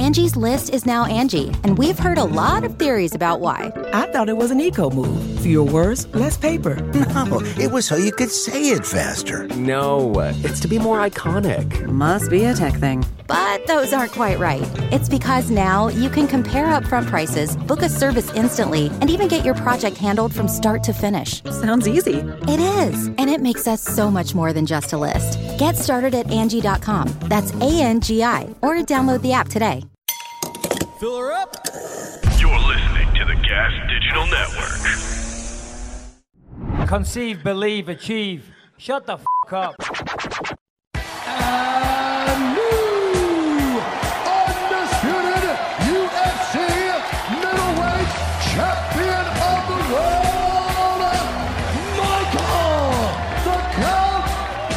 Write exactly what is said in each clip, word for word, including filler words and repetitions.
Angie's List is now Angie, and we've heard a lot of theories about why. I thought it was an eco move. Fewer words, less paper. No, it was so you could say it faster. No, it's to be more iconic. Must be a tech thing. But those aren't quite right. It's because now you can compare upfront prices, book a service instantly, and even get your project handled from start to finish. Sounds easy. It is, and it makes us so much more than just a list. Get started at Angie dot com. That's A N G I, or download the app today. Fill her up. You're listening to the Gas Digital Network. Conceive, believe, achieve. Shut the f*** up. And new undisputed U F C middleweight champion of the world, Michael the Count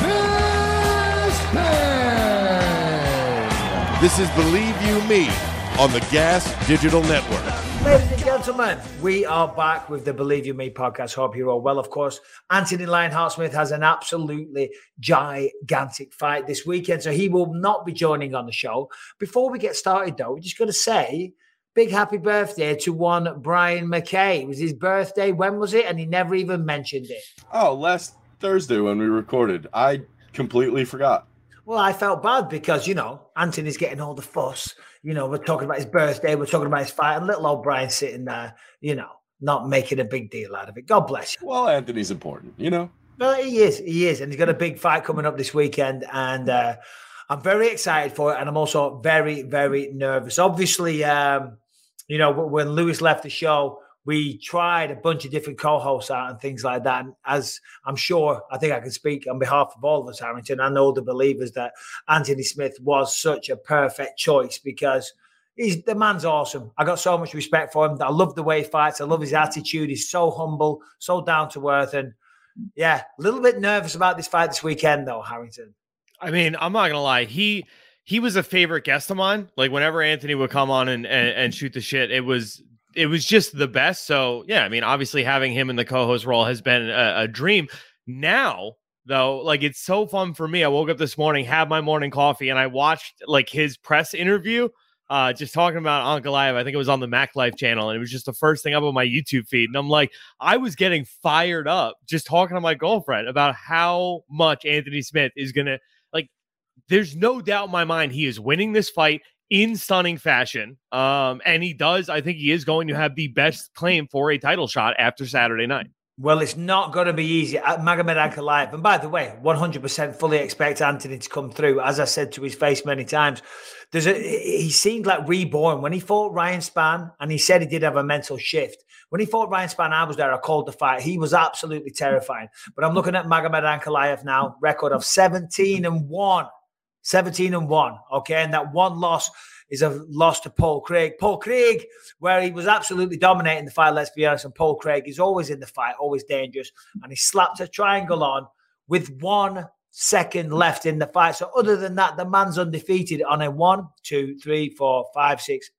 Bisping. This is Believe You Me on the Gas Digital Network. Ladies and gentlemen, we are back with the Believe You Me podcast. Hope you're all well. Of course, Anthony Lionheart Smith has an absolutely gigantic fight this weekend, so he will not be joining on the show. Before we get started, though, we're just going to say big happy birthday to one Brian McKay. It was his birthday. When was it? And he never even mentioned it. Oh, last Thursday when we recorded. I completely forgot. Well, I felt bad because, you know, Anthony's getting all the fuss. You know, we're talking about his birthday, we're talking about his fight, and little old Brian sitting there, you know, not making a big deal out of it. God bless you. Well, Anthony's important, you know? Well, he is. He is. And he's got a big fight coming up this weekend. And uh, I'm very excited for it. And I'm also very, very nervous. Obviously, um, you know, when Lewis left the show, we tried a bunch of different co-hosts out and things like that. And as I'm sure, I think I can speak on behalf of all of us, Harrington, I know the believers that Anthony Smith was such a perfect choice because he's the man's awesome. I got so much respect for him. I love the way he fights. I love his attitude. He's so humble, so down to earth. And yeah, a little bit nervous about this fight this weekend, though, Harrington. I mean, I'm not going to lie. He he was a favorite guest of mine. Like whenever Anthony would come on and, and, and shoot the shit, it was it was just the best. So, yeah, I mean, obviously having him in the co-host role has been a, a dream. Now, though, like it's so fun for me. I woke up this morning, had my morning coffee, and I watched like his press interview, uh, just talking about Ankalaev. I think it was on the Mac Life channel, and it was just the first thing up on my YouTube feed. And I'm like, I was getting fired up just talking to my girlfriend about how much Anthony Smith is going to, like, there's no doubt in my mind he is winning this fight in stunning fashion. Um, and he does, I think he is going to have the best claim for a title shot after Saturday night. Well, it's not going to be easy. Magomed Ankalaev, and by the way, one hundred percent fully expect Anthony to come through. As I said to his face many times, there's a, he seemed like reborn. When he fought Ryan Spann, and he said he did have a mental shift. When he fought Ryan Spann, I was there, I called the fight. He was absolutely terrifying. But I'm looking at Magomed Ankalaev now, record of seventeen and one. seventeen and one, okay? And that one loss is a loss to Paul Craig. Paul Craig, where he was absolutely dominating the fight, let's be honest, and Paul Craig is always in the fight, always dangerous, and he slapped a triangle on with one second left in the fight. So other than that, the man's undefeated on a one, two, three, four, five, six,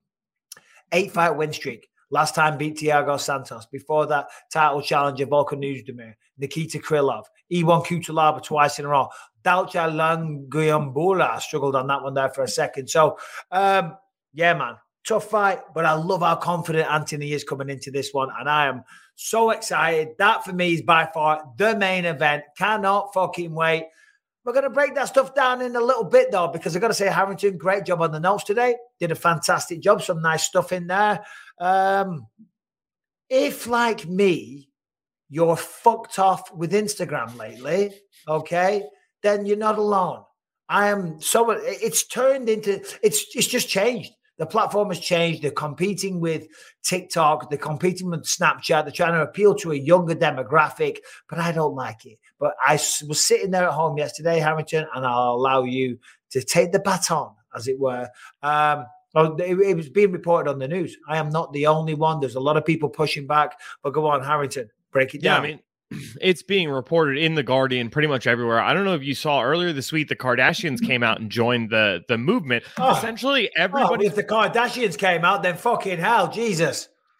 eight fight win streak. Last time beat Thiago Santos. Before that, title challenger Volkan Oezdemir, Nikita Krylov, Iwan Kutalaba twice in a row. Dalcha Languyambula struggled on that one there for a second. So, um, yeah, man, tough fight, but I love how confident Anthony is coming into this one, and I am so excited. That, for me, is by far the main event. Cannot fucking wait. We're going to break that stuff down in a little bit, though, because I've got to say, Harrington, great job on the notes today. Did a fantastic job. Some nice stuff in there. Um, if, like me, you're fucked off with Instagram lately, okay, then you're not alone. I am so, it's turned into, it's it's just changed. The platform has changed. They're competing with TikTok. They're competing with Snapchat. They're trying to appeal to a younger demographic, but I don't like it. But I was sitting there at home yesterday, Harrington, and I'll allow you to take the baton, as it were. Um, it, it was being reported on the news. I am not the only one. There's a lot of people pushing back, but go on, Harrington, break it yeah, down. I mean, it's being reported in The Guardian pretty much everywhere. I don't know if you saw earlier this week, the Kardashians came out and joined the, the movement. Oh, Essentially, everybody. Oh, if the Kardashians came out, then fucking hell, Jesus.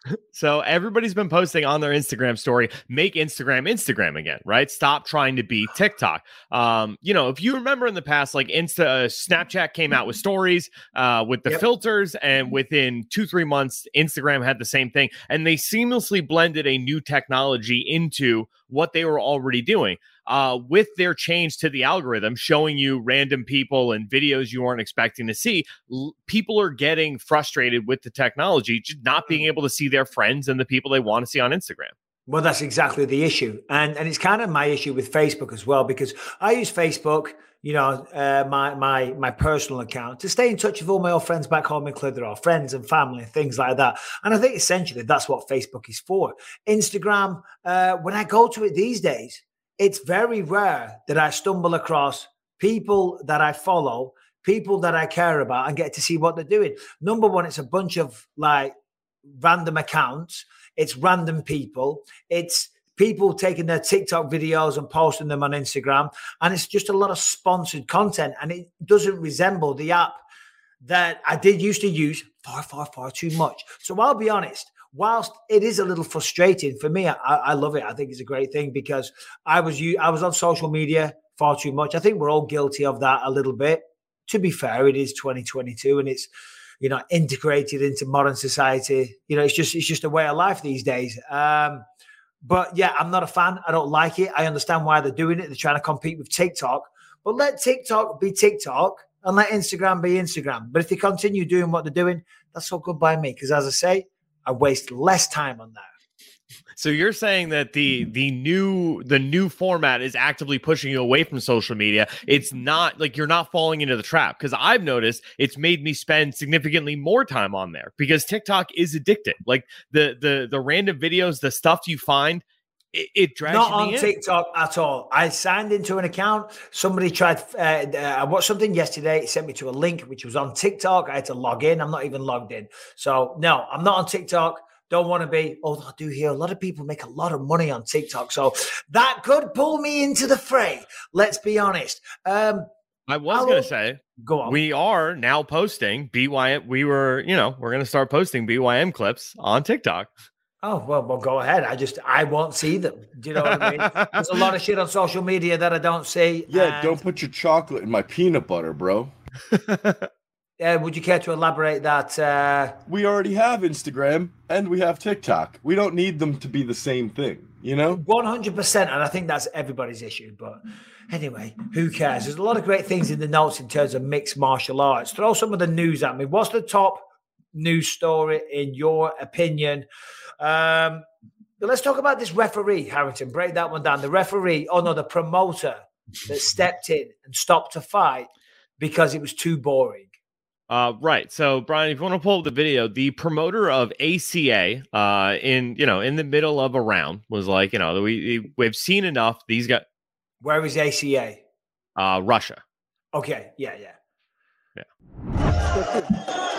So everybody's been posting on their Instagram story, make Instagram Instagram again, right? Stop trying to be TikTok. Um, you know, if you remember in the past, like Insta, uh, Snapchat came out with stories uh, with the Yep. filters, and within two, three months, Instagram had the same thing. And they seamlessly blended a new technology into what they were already doing. Uh, with their change to the algorithm, showing you random people and videos you weren't expecting to see, l- people are getting frustrated with the technology, just not being able to see their friends and the people they want to see on Instagram. Well, that's exactly the issue. And and it's kind of my issue with Facebook as well, because I use Facebook, you know, uh, my my my personal account to stay in touch with all my old friends back home in Clitheroe, friends and family, things like that. And I think essentially that's what Facebook is for. Instagram, uh, when I go to it these days, it's very rare that I stumble across people that I follow, people that I care about, and get to see what they're doing. Number one, it's a bunch of like random accounts. It's random people. It's people taking their TikTok videos and posting them on Instagram. And it's just a lot of sponsored content. And it doesn't resemble the app that I did used to use far, far, far too much. So I'll be honest. Whilst it is a little frustrating for me, I, I love it. I think it's a great thing because I was I was on social media far too much. I think we're all guilty of that a little bit. To be fair, it is twenty twenty-two and it's, you know, integrated into modern society. You know, it's just it's just a way of life these days. Um, but yeah, I'm not a fan. I don't like it. I understand why they're doing it. They're trying to compete with TikTok. But let TikTok be TikTok and let Instagram be Instagram. But if they continue doing what they're doing, that's all good by me. Because as I say, I waste less time on that. So you're saying that the the new the new format is actively pushing you away from social media. It's not like you're not falling into the trap, because I've noticed it's made me spend significantly more time on there because TikTok is addicting. Like the the the random videos, the stuff you find, it, it drags Not you on in. TikTok at all. I signed into an account. Somebody tried. Uh, I watched something yesterday. It sent me to a link which was on TikTok. I had to log in. I'm not even logged in. So no, I'm not on TikTok. Don't want to be. Although I do hear a lot of people make a lot of money on TikTok. So that could pull me into the fray. Let's be honest. Um, I was going to say, go on. We are now posting B Y M. We were, you know, we're going to start posting B Y M clips on TikTok. Oh, well, well, go ahead. I just, I won't see them. Do you know what I mean? There's a lot of shit on social media that I don't see. Yeah, and, don't put your chocolate in my peanut butter, bro. Uh, would you care to elaborate that? Uh... We already have Instagram and we have TikTok. We don't need them to be the same thing, you know? one hundred percent. And I think that's everybody's issue. But anyway, who cares? There's a lot of great things in the notes in terms of mixed martial arts. Throw some of the news at me. What's the top news story in your opinion? Um, but let's talk about this referee, Harrington. Break that one down. The referee, oh no, the promoter that stepped in and stopped a fight because it was too boring. Uh, right. So, Brian, if you want to pull up the video, the promoter of A C A uh, in, you know, in the middle of a round was like, you know, we, we've seen enough. These guys. Where is A C A? Uh, Russia. Okay. Yeah, yeah. Yeah.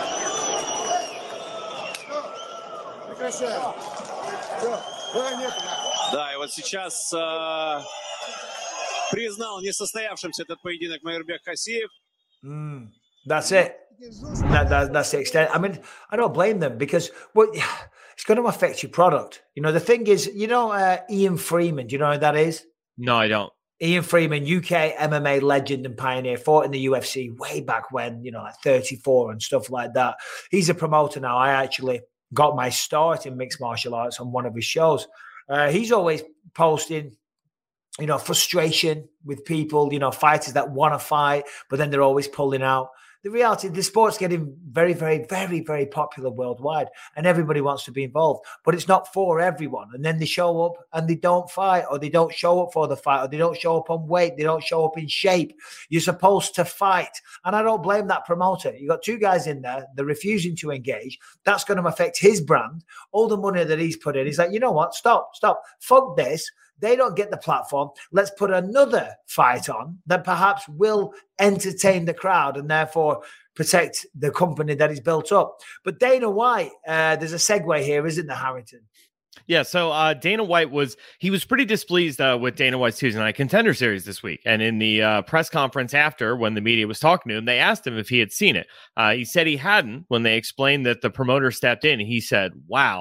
Да, и вот сейчас э, признал несостоявшимся этот поединок Майырбек Хасиев. Mm, that's it. That, that, that's the extent. I mean, I don't blame them because well, it's going to affect your product. You know, the thing is, you know, uh, Ian Freeman, do you know who that is? No, I don't. Ian Freeman, U K M M A legend and pioneer, fought in the U F C way back when, you know, like thirty-four and stuff like that. He's a promoter now. I actually got my start in mixed martial arts on one of his shows. Uh, he's always posting, you know, frustration with people, you know, fighters that want to fight, but then they're always pulling out. The reality, the sport's getting very, very, very, very popular worldwide, and everybody wants to be involved, but it's not for everyone. And then they show up and they don't fight, or they don't show up for the fight, or they don't show up on weight, they don't show up in shape. You're supposed to fight. And I don't blame that promoter. You got two guys in there, they're refusing to engage. That's going to affect his brand, all the money that he's put in. He's like, you know what? Stop, stop. Fuck this. They don't get the platform. Let's put another fight on that perhaps will entertain the crowd and therefore protect the company that he's built up. But Dana White, uh, there's a segue here, isn't there, Harrington? Yeah, so uh, Dana White was, he was pretty displeased uh, with Dana White's Tuesday Night Contender Series this week. And in the uh, press conference after, when the media was talking to him, they asked him if he had seen it. Uh, he said he hadn't. When they explained that the promoter stepped in, he said, wow,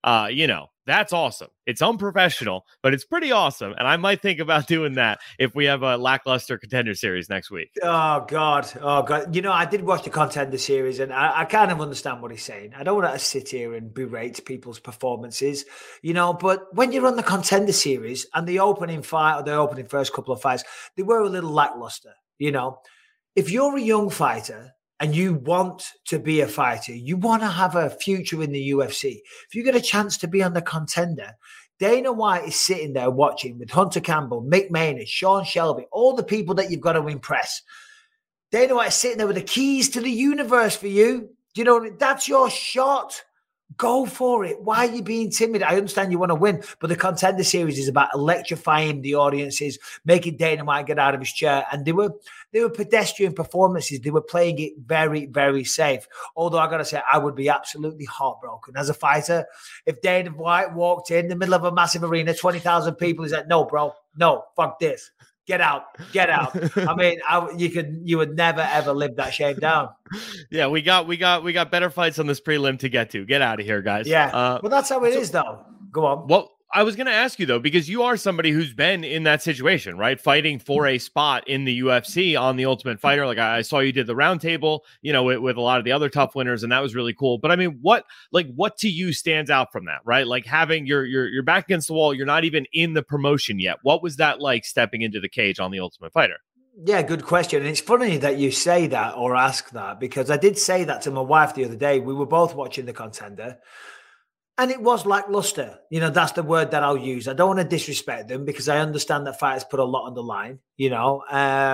uh, you know, that's awesome. It's unprofessional, but it's pretty awesome. And I might think about doing that if we have a lackluster Contender Series next week. Oh, God. Oh, God. You know, I did watch the Contender Series, and I, I kind of understand what he's saying. I don't want to sit here and berate people's performances, you know, but when you're on the Contender Series and the opening fight or the opening first couple of fights, they were a little lackluster, you know. If you're a young fighter and you want to be a fighter, you want to have a future in the U F C, if you get a chance to be on the Contender, Dana White is sitting there watching with Hunter Campbell, Mick Maynard, Sean Shelby, all the people that you've got to impress. Dana White is sitting there with the keys to the universe for you. Do you know what I mean? That's your shot. Go for it. Why are you being timid? I understand you want to win, but the Contender Series is about electrifying the audiences, making Dana White get out of his chair. And they were they were pedestrian performances. They were playing it very, very safe. Although I got to say, I would be absolutely heartbroken as a fighter if Dana White walked in the middle of a massive arena, twenty thousand people. He's like, no, bro, no, fuck this. Get out, get out. I mean, I, you could, you would never ever live that shame down. Yeah, we got, we got, we got better fights on this prelim to get to. Get out of here, guys. Yeah, uh, well, that's how it so, is, though. Go on. Well, I was going to ask you though, because you are somebody who's been in that situation, right? Fighting for a spot in the U F C on the Ultimate Fighter. Like I, I saw you did the roundtable, you know, with, with a lot of the other tough winners, and that was really cool. But I mean, what, like, what to you stands out from that, right? Like having your, your, your back against the wall, you're not even in the promotion yet. What was that like stepping into the cage on the Ultimate Fighter? Yeah, good question. And it's funny that you say that or ask that, because I did say that to my wife the other day. We were both watching the Contender. And it was lackluster. You know, that's the word that I'll use. I don't want to disrespect them because I understand that fighters put a lot on the line. You know, uh,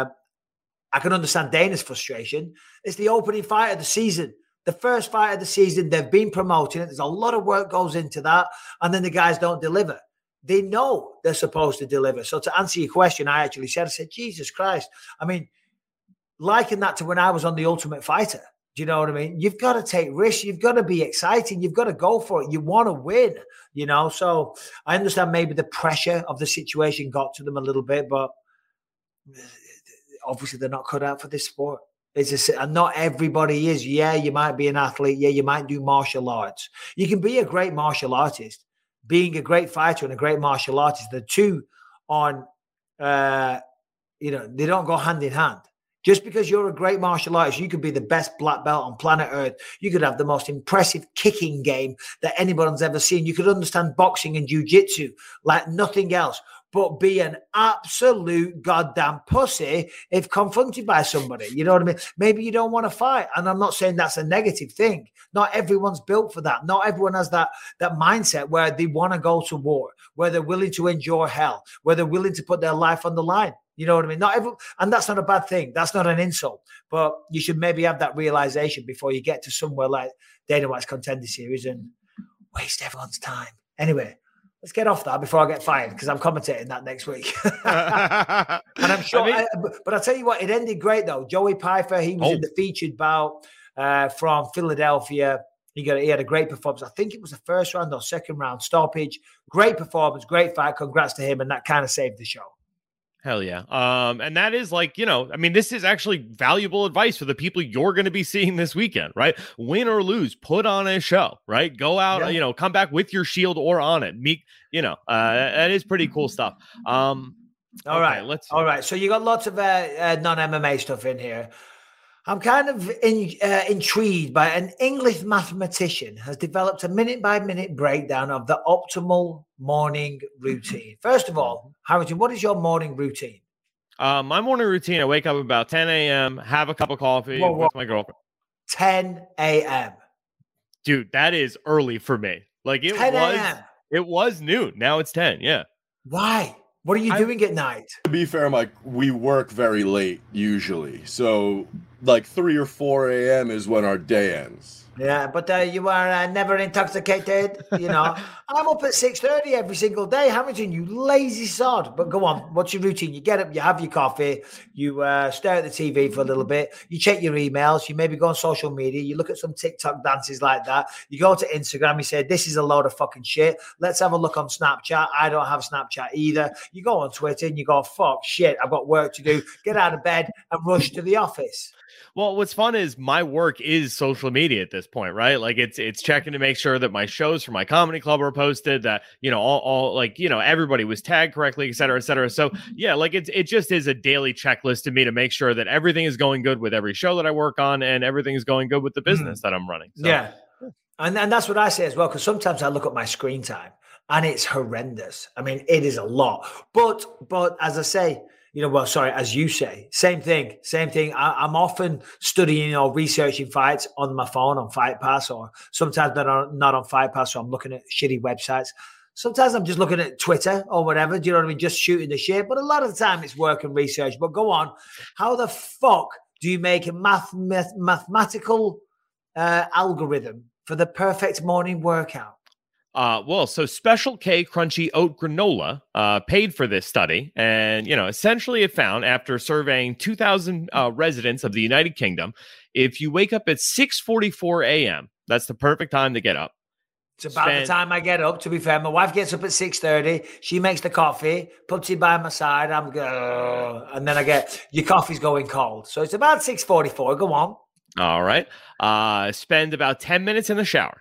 I can understand Dana's frustration. It's the opening fight of the season. The first fight of the season, they've been promoting it. There's a lot of work goes into that. And then the guys don't deliver. They know they're supposed to deliver. So to answer your question, I actually said, I said, Jesus Christ. I mean, liken that to when I was on The Ultimate Fighter. Do you know what I mean? You've got to take risks. You've got to be exciting. You've got to go for it. You want to win, you know? So I understand maybe the pressure of the situation got to them a little bit, but obviously they're not cut out for this sport. It's just, and not everybody is. Yeah, you might be an athlete. Yeah, you might do martial arts. You can be a great martial artist. Being a great fighter and a great martial artist, the two on, uh, you know, they don't go hand in hand. Just because you're a great martial artist, you could be the best black belt on planet Earth. You could have the most impressive kicking game that anyone's ever seen. You could understand boxing and jiu-jitsu like nothing else, but be an absolute goddamn pussy if confronted by somebody. You know what I mean? Maybe you don't want to fight. And I'm not saying that's a negative thing. Not everyone's built for that. Not everyone has that, that mindset where they want to go to war, where they're willing to endure hell, where they're willing to put their life on the line. You know what I mean? Not every, and that's not a bad thing. That's not an insult. But you should maybe have that realization before you get to somewhere like Dana White's Contender Series and waste everyone's time. Anyway, let's get off that before I get fired, because I'm commentating that next week. And I'm sure. I mean, I, but I'll tell you what, it ended great though. Joey Pfeiffer, he was oh. in the featured bout uh, from Philadelphia. He got he had a great performance. I think it was the first round or second round stoppage. Great performance, great fight. Congrats to him, and that kind of saved the show. Hell yeah. Um, and that is like, you know, I mean, this is actually valuable advice for the people you're going to be seeing this weekend, right? Win or lose, put on a show, right? Go out, yeah. you know, come back with your shield or on it. Meet, you know, uh, that is pretty cool stuff. Um, all okay, right. Let's. All right. So you got lots of uh, uh, non-M M A stuff in here. I'm kind of in, uh, intrigued by an English mathematician has developed a minute-by-minute breakdown of the optimal morning routine. First of all, Harrington, what is your morning routine? Uh, my morning routine, I wake up about ten a.m., have a cup of coffee whoa, whoa. with my girlfriend. ten a.m. Dude, that is early for me. Like it was, it was noon. Now it's ten. Yeah. Why? What are you doing I, at night? To be fair, Mike, we work very late usually. So like three or four a.m. is when our day ends. Yeah, but uh, you are uh, never intoxicated. You know, I'm up at six thirty every single day. Hamilton, you lazy sod. But go on, what's your routine? You get up, you have your coffee, you uh, stare at the T V for a little bit, you check your emails, you maybe go on social media, you look at some TikTok dances like that, you go to Instagram, you say, this is a load of fucking shit. Let's have a look on Snapchat. I don't have Snapchat either. You go on Twitter and you go, fuck, shit, I've got work to do. Get out of bed and rush to the office. Well, what's fun is my work is social media at this point, right? Like it's it's checking to make sure that my shows for my comedy club are posted, that, you know, all, all like, you know, everybody was tagged correctly, et cetera, et cetera. So yeah, like it's it just is a daily checklist to me to make sure that everything is going good with every show that I work on and everything is going good with the business mm. that I'm running. So. Yeah. And, and that's what I say as well, because sometimes I look at my screen time and it's horrendous. I mean, it is a lot. But but as I say, you know, well, sorry, as you say, same thing, same thing. I, I'm often studying or researching fights on my phone on Fight Pass, or sometimes not on, not on Fight Pass, so I'm looking at shitty websites. Sometimes I'm just looking at Twitter or whatever, do you know what I mean? Just shooting the shit. But a lot of the time it's work and research. But go on. How the fuck do you make a math, math mathematical uh, algorithm for the perfect morning workout? Uh, well, so Special K Crunchy Oat Granola uh, paid for this study. And, you know, essentially it found, after surveying two thousand uh, residents of the United Kingdom, if you wake up at six forty-four a.m., that's the perfect time to get up. It's about Spend- the time I get up, to be fair. My wife gets up at six thirty. She makes the coffee, puts it by my side. I'm go, and then I get, your coffee's going cold. So it's about six forty-four. Go on. All right. Uh, spend about ten minutes in the shower.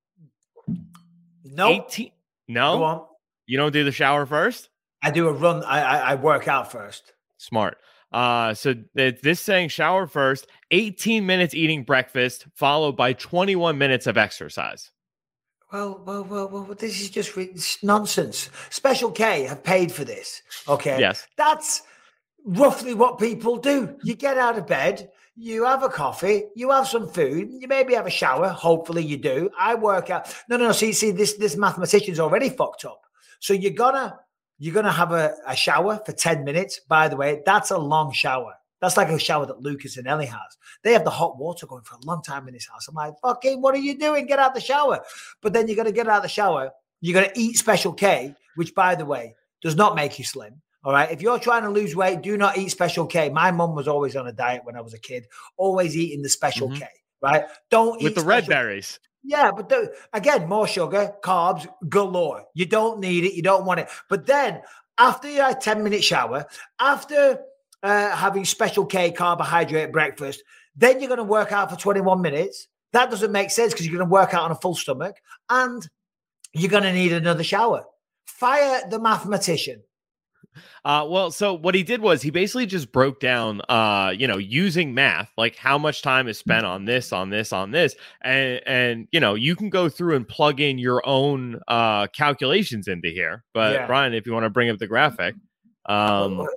No, nope. No, go on. You don't do the shower first? I do a run. I I, I work out first. Smart. Uh, so th- this saying shower first, eighteen minutes eating breakfast, followed by twenty-one minutes of exercise. Well, well, well, well. This is just re- nonsense. Special K have paid for this. Okay. Yes. That's roughly what people do. You get out of bed. You have a coffee, you have some food, you maybe have a shower. Hopefully you do. I work out. No, no, no. See, see, this this mathematician's already fucked up. So you're gonna you're gonna have a, a shower for ten minutes. By the way, that's a long shower. That's like a shower that Lucas and Ellie has. They have the hot water going for a long time in this house. I'm like, fucking, what are you doing? Get out the shower. But then you're gonna get out the shower. You're gonna eat Special K, which, by the way, does not make you slim. All right. If you're trying to lose weight, do not eat Special K. My mum was always on a diet when I was a kid, always eating the Special mm-hmm. K. Right. Don't eat with the special- red berries. Yeah. But the, again, more sugar, carbs galore. You don't need it. You don't want it. But then after your ten minute shower, after uh, having Special K carbohydrate breakfast, then you're going to work out for twenty-one minutes. That doesn't make sense because you're going to work out on a full stomach and you're going to need another shower. Fire the mathematician. Uh, well, so what he did was he basically just broke down, uh, you know, using math, like how much time is spent on this, on this, on this. And, and you know, you can go through and plug in your own uh, calculations into here. But yeah. Brian, if you want to bring up the graphic. Um,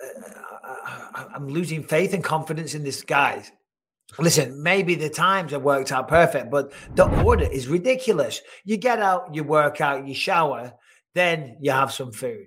I'm losing faith and confidence in this guy. Listen, maybe the times have worked out perfect, but the order is ridiculous. You get out, you work out, you shower, then you have some food.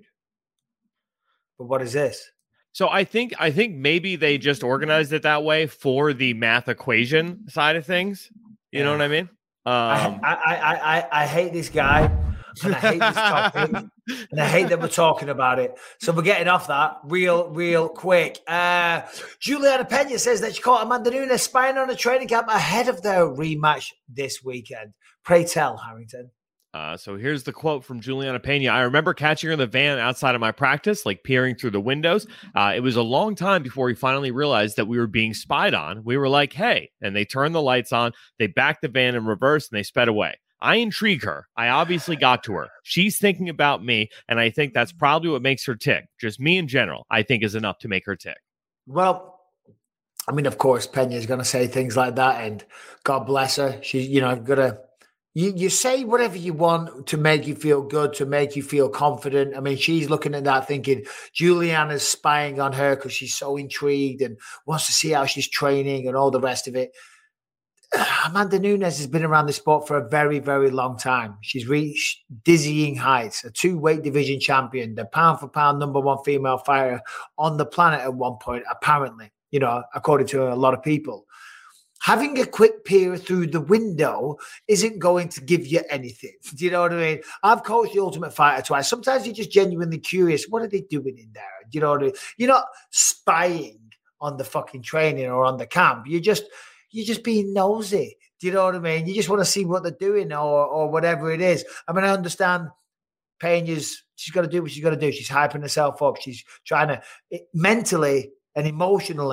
But what is this? So I think I think maybe they just organized it that way for the math equation side of things. You yeah. know what I mean? Um, I, I, I, I, I hate this guy, and I hate this topic, and I hate that we're talking about it. So we're getting off that real, real quick. Uh, Juliana Pena says that she caught Amanda Nunes spying on a training camp ahead of their rematch this weekend. Pray tell, Harrington. Uh, so here's the quote from Juliana Pena. I remember catching her in the van outside of my practice, like peering through the windows. Uh, it was a long time before we finally realized that we were being spied on. We were like, hey, and they turned the lights on. They backed the van in reverse and they sped away. I intrigue her. I obviously got to her. She's thinking about me, and I think that's probably what makes her tick. Just me in general, I think is enough to make her tick. Well, I mean, of course, Pena is going to say things like that, and God bless her. She's, you know, going to You you say whatever you want to make you feel good, to make you feel confident. I mean, she's looking at that thinking Juliana's spying on her because she's so intrigued and wants to see how she's training and all the rest of it. Amanda Nunes has been around the sport for a very, very long time. She's reached dizzying heights, a two-weight division champion, the pound-for-pound number one female fighter on the planet at one point, apparently, you know, according to a lot of people. Having a quick peer through the window isn't going to give you anything. Do you know what I mean? I've coached the Ultimate Fighter twice. Sometimes you're just genuinely curious. What are they doing in there? Do you know what I mean? You're not spying on the fucking training or on the camp. You're just, you're just being nosy. Do you know what I mean? You just want to see what they're doing or or whatever it is. I mean, I understand Pena's, she's got to do what she's got to do. She's hyping herself up. She's trying to it, mentally and emotionally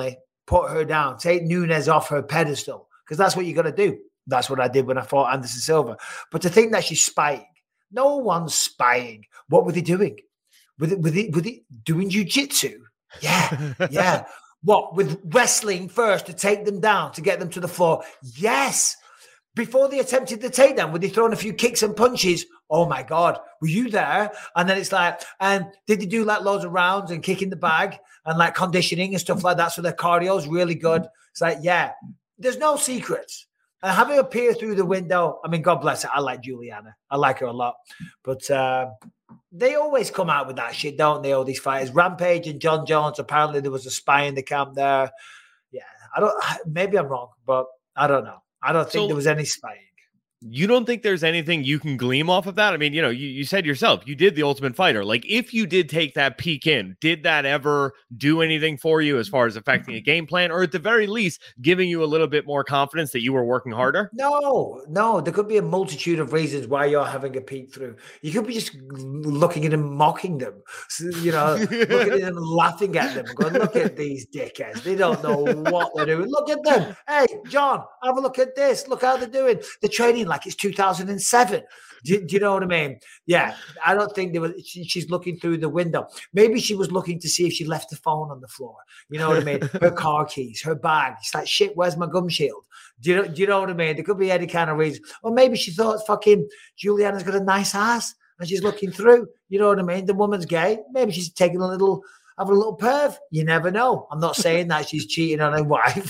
put her down, take Nunes off her pedestal, because that's what you got to do. That's what I did when I fought Anderson Silva. But to think that she's spying, no one's spying. What were they doing? Were they, were they, were they doing jiu-jitsu? Yeah, yeah. What, with wrestling first to take them down, to get them to the floor? Yes. Before they attempted the takedown, were they throwing a few kicks and punches? Oh my God, were you there? And then it's like, and did they do like loads of rounds and kicking the bag and like conditioning and stuff like that? So their cardio is really good. It's like, yeah, there's no secrets. And having her peer through the window, I mean, God bless her. I like Juliana. I like her a lot. But uh, they always come out with that shit, don't they, all these fighters? Rampage and John Jones, apparently there was a spy in the camp there. Yeah, I don't, maybe I'm wrong, but I don't know. I don't think so, there was any spying. You don't think there's anything you can glean off of that? I mean, you know, you, you said yourself, you did The Ultimate Fighter. Like, if you did take that peek in, did that ever do anything for you as far as affecting a game plan, or at the very least, giving you a little bit more confidence that you were working harder? No, no. There could be a multitude of reasons why you're having a peek through. You could be just looking at them, mocking them, you know, looking at them, laughing at them, going, look at these dickheads. They don't know what they're doing. Look at them. Hey, John, have a look at this. Look how they're doing. They're training like it's two thousand seven. Do, do you know what I mean? Yeah, I don't think there was. She, she's looking through the window. Maybe she was looking to see if she left the phone on the floor. You know what I mean? Her car keys, her bag. It's like, shit, where's my gum shield? Do you know, do you know what I mean? There could be any kind of reason. Or maybe she thought, fucking Juliana's got a nice ass and she's looking through. You know what I mean? The woman's gay. Maybe she's taking a little, having a little perv. You never know. I'm not saying that she's cheating on her wife.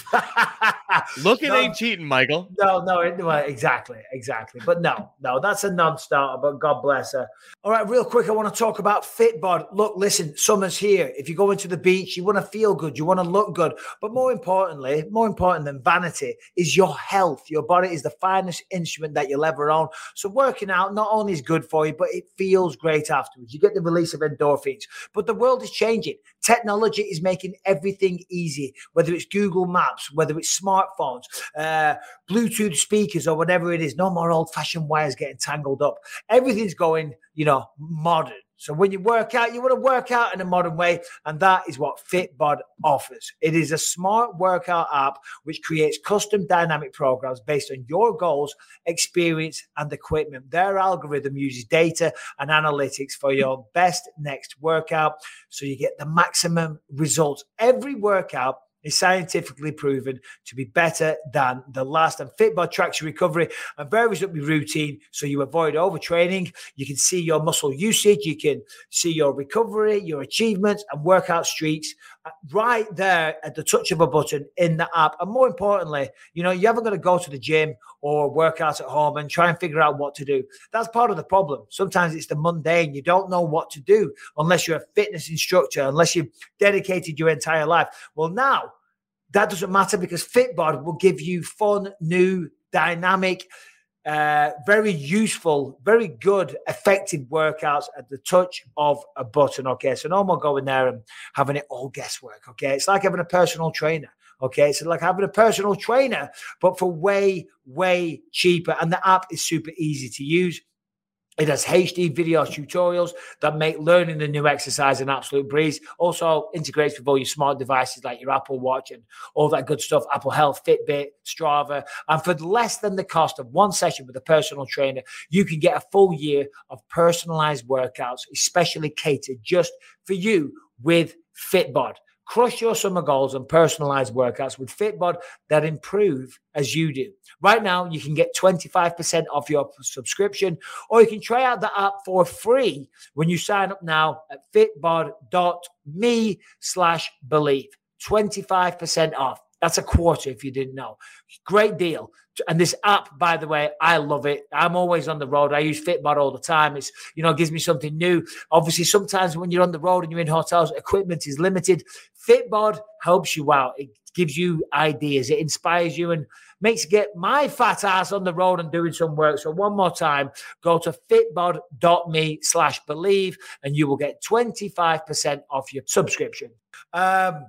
Looking no, ain't cheating, Michael. No, no, well, exactly, exactly. But no, no, that's a non-starter, but God bless her. All right, real quick, I want to talk about FitBod. Look, listen, summer's here. If you go into the beach, you want to feel good, you want to look good. But more importantly, more important than vanity is your health. Your body is the finest instrument that you'll ever own. So working out not only is good for you, but it feels great afterwards. You get the release of endorphins. But the world is changing. Technology is making everything easy, whether it's Google Maps, whether it's smartphones, uh, Bluetooth speakers, or whatever it is. No more old-fashioned wires getting tangled up. Everything's going, you know, modern. So when you work out, you want to work out in a modern way, and that is what FitBod offers. It is a smart workout app which creates custom dynamic programs based on your goals, experience, and equipment. Their algorithm uses data and analytics for your best next workout, so you get the maximum results. Every workout is scientifically proven to be better than the last. And FitBod tracks your recovery and varies up your routine so you avoid overtraining. You can see your muscle usage. You can see your recovery, your achievements, and workout streaks right there at the touch of a button in the app. And more importantly, you know, you haven't got to go to the gym or work out at home and try and figure out what to do. That's part of the problem. Sometimes it's the mundane. You don't know what to do unless you're a fitness instructor, unless you've dedicated your entire life. Well, now, that doesn't matter because FitBod will give you fun, new, dynamic, uh, very useful, very good, effective workouts at the touch of a button, okay? So no more going there and having it all guesswork, okay? It's like having a personal trainer, okay? It's like having a personal trainer, but for way, way cheaper. And the app is super easy to use. It has H D video tutorials that make learning the new exercise an absolute breeze. Also integrates with all your smart devices like your Apple Watch and all that good stuff, Apple Health, Fitbit, Strava. And for less than the cost of one session with a personal trainer, you can get a full year of personalized workouts, especially catered just for you with FitBod. Crush your summer goals and personalized workouts with FitBod that improve as you do. Right now, you can get twenty-five percent off your subscription, or you can try out the app for free when you sign up now at fitbod.me slash believe. twenty-five percent off. That's a quarter if you didn't know. Great deal. And this app, by the way, I love it. I'm always on the road. I use FitBod all the time. It's, you know, it gives me something new. Obviously, sometimes when you're on the road and you're in hotels, equipment is limited. FitBod helps you out. It gives you ideas. It inspires you and makes you get my fat ass on the road and doing some work. So one more time, go to fitbod.me slash believe and you will get twenty-five percent off your subscription. Um,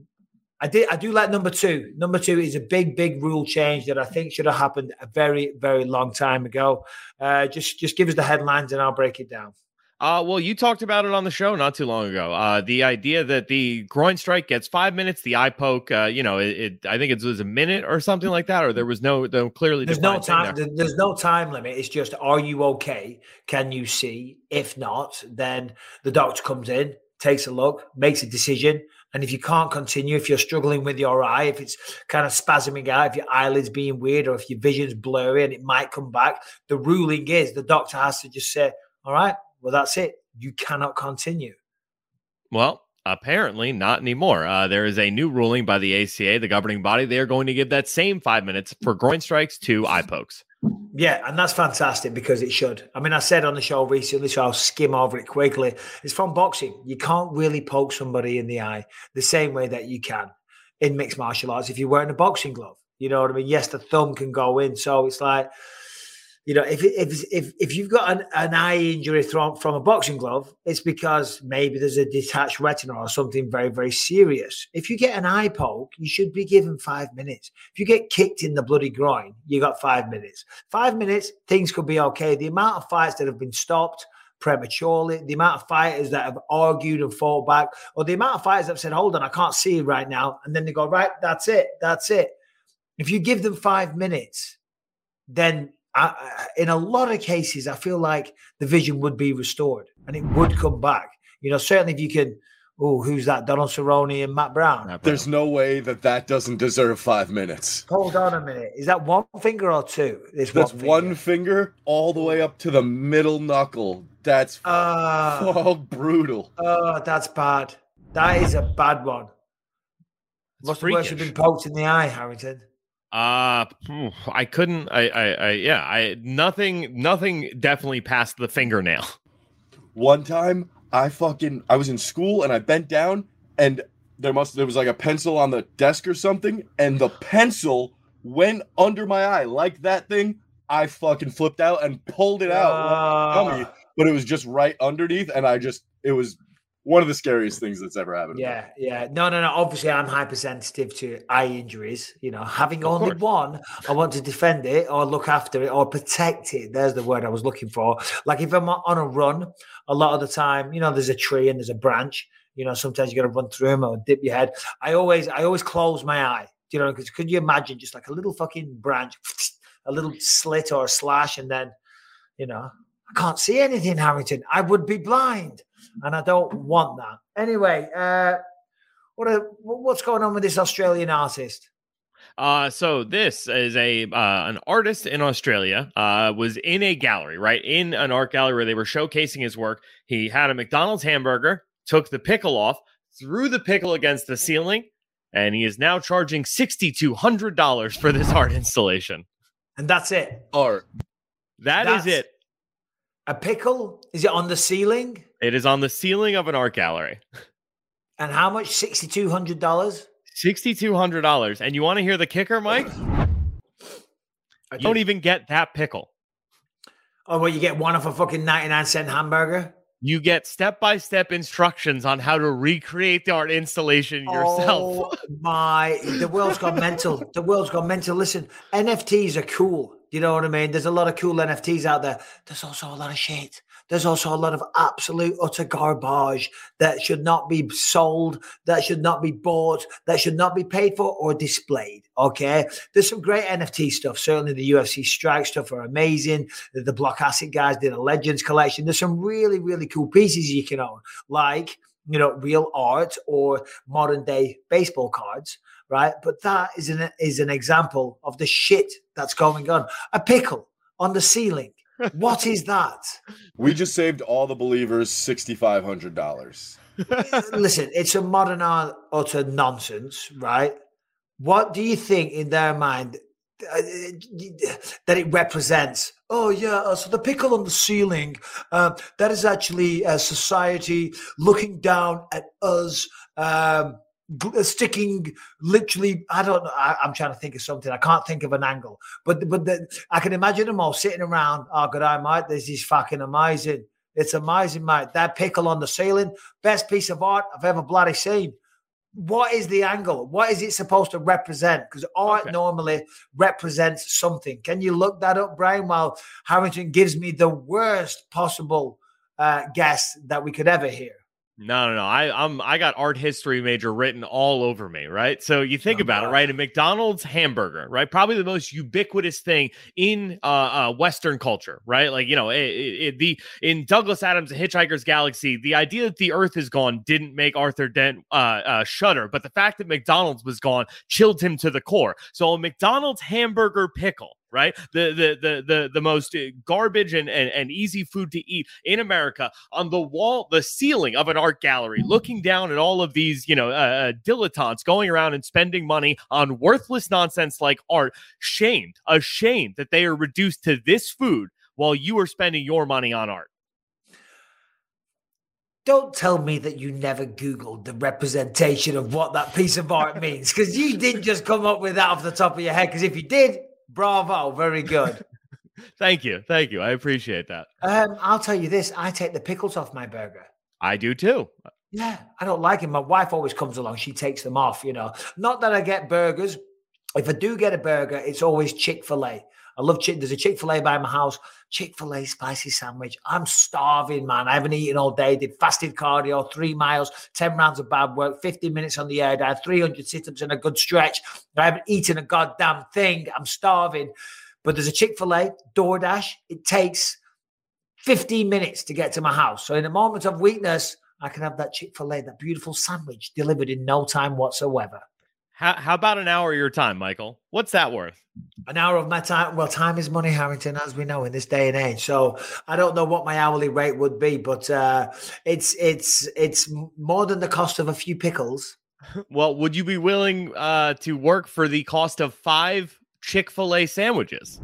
I did. I do like number two. Number two is a big, big rule change that I think should have happened a very, very long time ago. Uh, just, just give us the headlines and I'll break it down. Uh, well, you talked about it on the show not too long ago. Uh, the idea that the groin strike gets five minutes, the eye poke, uh, you know, it, it I think it was a minute or something like that, or there was no, no clearly there's no time. There. There's no time limit. It's just, are you okay? Can you see? If not, then the doctor comes in, takes a look, makes a decision. And if you can't continue, if you're struggling with your eye, if it's kind of spasming out, if your eyelid's being weird, or if your vision's blurry and it might come back, the ruling is the doctor has to just say, all right, well, that's it. You cannot continue. Well, apparently not anymore. Uh, there is a new ruling by the A C A, the governing body. They are going to give that same five minutes for groin strikes to eye pokes. Yeah, and that's fantastic because it should. I mean, I said on the show recently, so I'll skim over it quickly. It's from boxing. You can't really poke somebody in the eye the same way that you can in mixed martial arts if you're wearing a boxing glove. You know what I mean? Yes, the thumb can go in. So it's like, you know, if if if if you've got an, an eye injury from, from a boxing glove, it's because maybe there's a detached retina or something very, very serious. If you get an eye poke, you should be given five minutes. If you get kicked in the bloody groin, you got five minutes. Five minutes, things could be okay. The amount of fights that have been stopped prematurely, the amount of fighters that have argued and fought back, or the amount of fighters that have said, hold on, I can't see you right now. And then they go, right, that's it, that's it. If you give them five minutes, then I, in a lot of cases, I feel like the vision would be restored and it would come back. You know, certainly if you can, oh, who's that? Donald Cerrone and Matt Brown. Matt Brown. There's no way that that doesn't deserve five minutes. Hold on a minute. Is that one finger or two? It's That's one finger. one finger all the way up to the middle knuckle. That's uh, oh, brutal. Oh, that's bad. That is a bad one. It's What's the worst you've been poked in the eye, Harrington? Uh, I couldn't. I, I, I, yeah. I nothing. Nothing. Definitely past the fingernail. One time, I fucking I was in school and I bent down and there must there was like a pencil on the desk or something, and the pencil went under my eye like that thing. I fucking flipped out and pulled it out, uh, but it was just right underneath, and I just it was. One of the scariest things that's ever happened. Yeah, yeah. No, no, no. Obviously, I'm hypersensitive to eye injuries. You know, having only one, I want to defend it or look after it or protect it. There's the word I was looking for. Like if I'm on a run, a lot of the time, you know, there's a tree and there's a branch. You know, sometimes you got to run through them or dip your head. I always, I always close my eye. You know, because could you imagine just like a little fucking branch, a little slit or a slash, and then, you know, I can't see anything, Harrington. I would be blind. And I don't want that. Anyway, uh, what are, what's going on with this Australian artist? Uh, so this is a uh, an artist in Australia. Uh, was in a gallery, right in an art gallery where they were showcasing his work. He had a McDonald's hamburger, took the pickle off, threw the pickle against the ceiling, and he is now charging sixty-two hundred dollars for this art installation. And that's it. Art. That that's is it. A pickle? Is it on the ceiling? It is on the ceiling of an art gallery. And how much? sixty-two hundred dollars? sixty-two hundred dollars. And you want to hear the kicker, Mike? You don't even get that pickle. Oh, well, you get one of a fucking ninety-nine cent hamburger? You get step-by-step instructions on how to recreate the art installation yourself. Oh, my. The world's gone mental. The world's gone mental. Listen, N F Ts are cool. You know what I mean? There's a lot of cool N F Ts out there. There's also a lot of shit. There's also a lot of absolute utter garbage that should not be sold, that should not be bought, that should not be paid for or displayed. Okay. There's some great N F T stuff. Certainly the U F C Strike stuff are amazing. The, the Block Acid guys did a Legends collection. There's some really, really cool pieces you can own, like, you know, real art or modern day baseball cards. Right. But that is an, is an example of the shit that's going on. A pickle on the ceiling. What is that? We just saved all the believers sixty-five hundred dollars. Listen, it's a modern art, utter nonsense, right? What do you think in their mind uh, that it represents? Oh, yeah, uh, so the pickle on the ceiling, uh, that is actually a society looking down at us, um, sticking literally, I don't know, I, I'm trying to think of something. I can't think of an angle, but but the, I can imagine them all sitting around. Oh, good eye, mate. This is fucking amazing. It's amazing, mate. That pickle on the ceiling, best piece of art I've ever bloody seen. What is the angle? What is it supposed to represent? Because art okay. normally represents something. Can you look that up, Brian, while Harrington gives me the worst possible uh, guest that we could ever hear. No, no, no. I, I'm I got art history major written all over me, right? So you think oh, about God. it, right? A McDonald's hamburger, right? Probably the most ubiquitous thing in uh, uh, Western culture, right? Like, you know, it, it, the in Douglas Adams' Hitchhiker's Galaxy, the idea that the Earth is gone didn't make Arthur Dent uh, uh, shudder, but the fact that McDonald's was gone chilled him to the core. So a McDonald's hamburger pickle. Right, the the the the the most garbage and, and and easy food to eat in America on the wall, the ceiling of an art gallery, looking down at all of these, you know, uh, dilettantes going around and spending money on worthless nonsense like art. Shamed, ashamed that they are reduced to this food while you are spending your money on art. Don't tell me that you never Googled the representation of what that piece of art means, because you didn't just come up with that off the top of your head. Because if you did. Bravo, very good. Thank you. Thank you. I appreciate that. Um, I'll tell you this. I take the pickles off my burger. I do too. Yeah, I don't like them. My wife always comes along. She takes them off, you know. Not that I get burgers. If I do get a burger, it's always Chick-fil-A. I love Chick. There's a Chick-fil-A by my house. Chick-fil-A spicy sandwich. I'm starving, man. I haven't eaten all day. Did fasted cardio, three miles, ten rounds of bad work, fifteen minutes on the air. I had three hundred sit-ups and a good stretch. I haven't eaten a goddamn thing. I'm starving. But there's a Chick-fil-A, DoorDash. It takes fifteen minutes to get to my house. So in a moment of weakness, I can have that Chick-fil-A, that beautiful sandwich delivered in no time whatsoever. How, how about an hour of your time, Michael? What's that worth? An hour of my time. Well, time is money, Harrington, as we know in this day and age. So I don't know what my hourly rate would be, but uh, it's it's it's more than the cost of a few pickles. Well, would you be willing uh, to work for the cost of five Chick-fil-A sandwiches?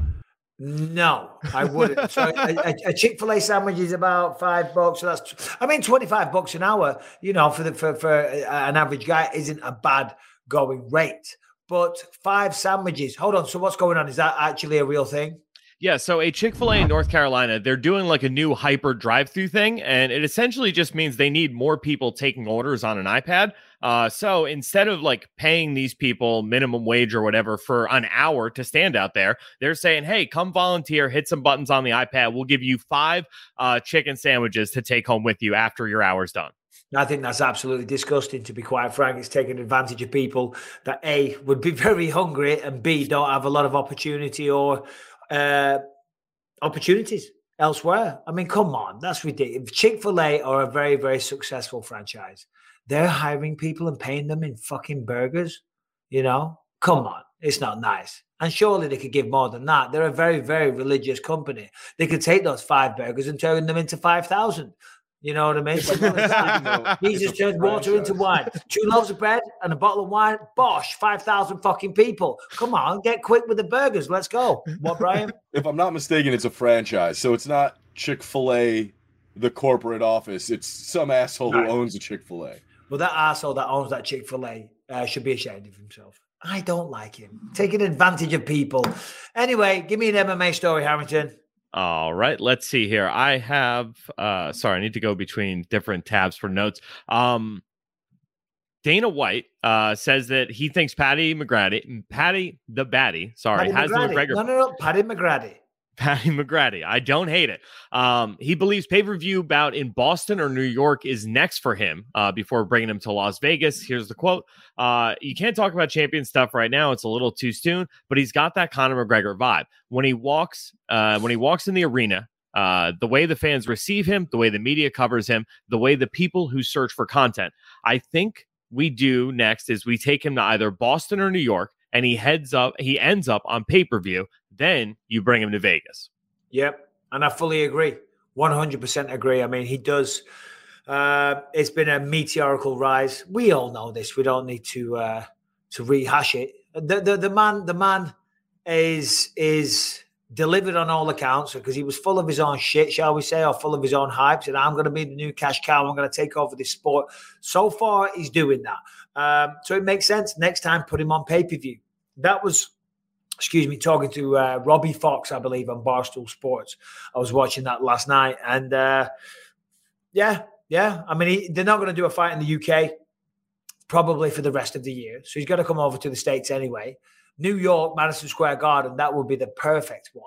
No, I wouldn't. So a, a, a Chick-fil-A sandwich is about five bucks. So that's, I mean, twenty-five bucks an hour. You know, for the for for an average guy, isn't a bad going rate. But five sandwiches. Hold on. So what's going on? Is that actually a real thing? Yeah. So a Chick-fil-A in North Carolina, they're doing like a new hyper drive-through thing. And it essentially just means they need more people taking orders on an iPad. Uh, so instead of like paying these people minimum wage or whatever for an hour to stand out there, they're saying, hey, come volunteer, hit some buttons on the iPad. We'll give you five uh, chicken sandwiches to take home with you after your hour's done. I think that's absolutely disgusting, to be quite frank. It's taking advantage of people that A, would be very hungry, and B, don't have a lot of opportunity or uh, opportunities elsewhere. I mean, come on, that's ridiculous. Chick-fil-A are a very, very successful franchise. They're hiring people and paying them in fucking burgers, you know? Come on, it's not nice. And surely they could give more than that. They're a very, very religious company. They could take those five burgers and turn them into five thousand. You know what I mean? Jesus turned water into wine. Two loaves of bread and a bottle of wine. Bosh, five thousand fucking people. Come on, get quick with the burgers. Let's go. What, Brian? If I'm not mistaken, it's a franchise. So it's not Chick-fil-A, the corporate office. It's some asshole right. who owns a Chick-fil-A. Well, that asshole that owns that Chick-fil-A uh, should be ashamed of himself. I don't like him. Taking advantage of people. Anyway, give me an M M A story, Harrington. All right, let's see here. I have, uh, sorry, I need to go between different tabs for notes. Um, Dana White uh, says that he thinks Paddy McGrady, Paddy the Baddie, sorry, Paddy has McGrady. the McGregor. No, no, no, Paddy McGrady. Paddy McGrady. I don't hate it. Um, he believes pay-per-view bout in Boston or New York is next for him uh, before bringing him to Las Vegas. Here's the quote. Uh, you can't talk about champion stuff right now. It's a little too soon, but he's got that Conor McGregor vibe. When he walks, uh, when he walks in the arena, uh, the way the fans receive him, the way the media covers him, the way the people who search for content, I think we do next is we take him to either Boston or New York, and he heads up, he ends up on pay-per-view. Then you bring him to Vegas. Yep. And I fully agree. one hundred percent agree. I mean, he does. Uh, it's been a meteorical rise. We all know this. We don't need to uh, to rehash it. The, the the man the man is is delivered on all accounts, because he was full of his own shit, shall we say, or full of his own hype. And I'm going to be the new cash cow. I'm going to take over this sport. So far, he's doing that. Um, so it makes sense. Next time, put him on pay-per-view. That was... Excuse me, talking to uh, Robbie Fox, I believe, on Barstool Sports. I was watching that last night. And, uh, yeah, yeah. I mean, he, they're not going to do a fight in the U K probably for the rest of the year. So he's got to come over to the States anyway. New York, Madison Square Garden, that would be the perfect one.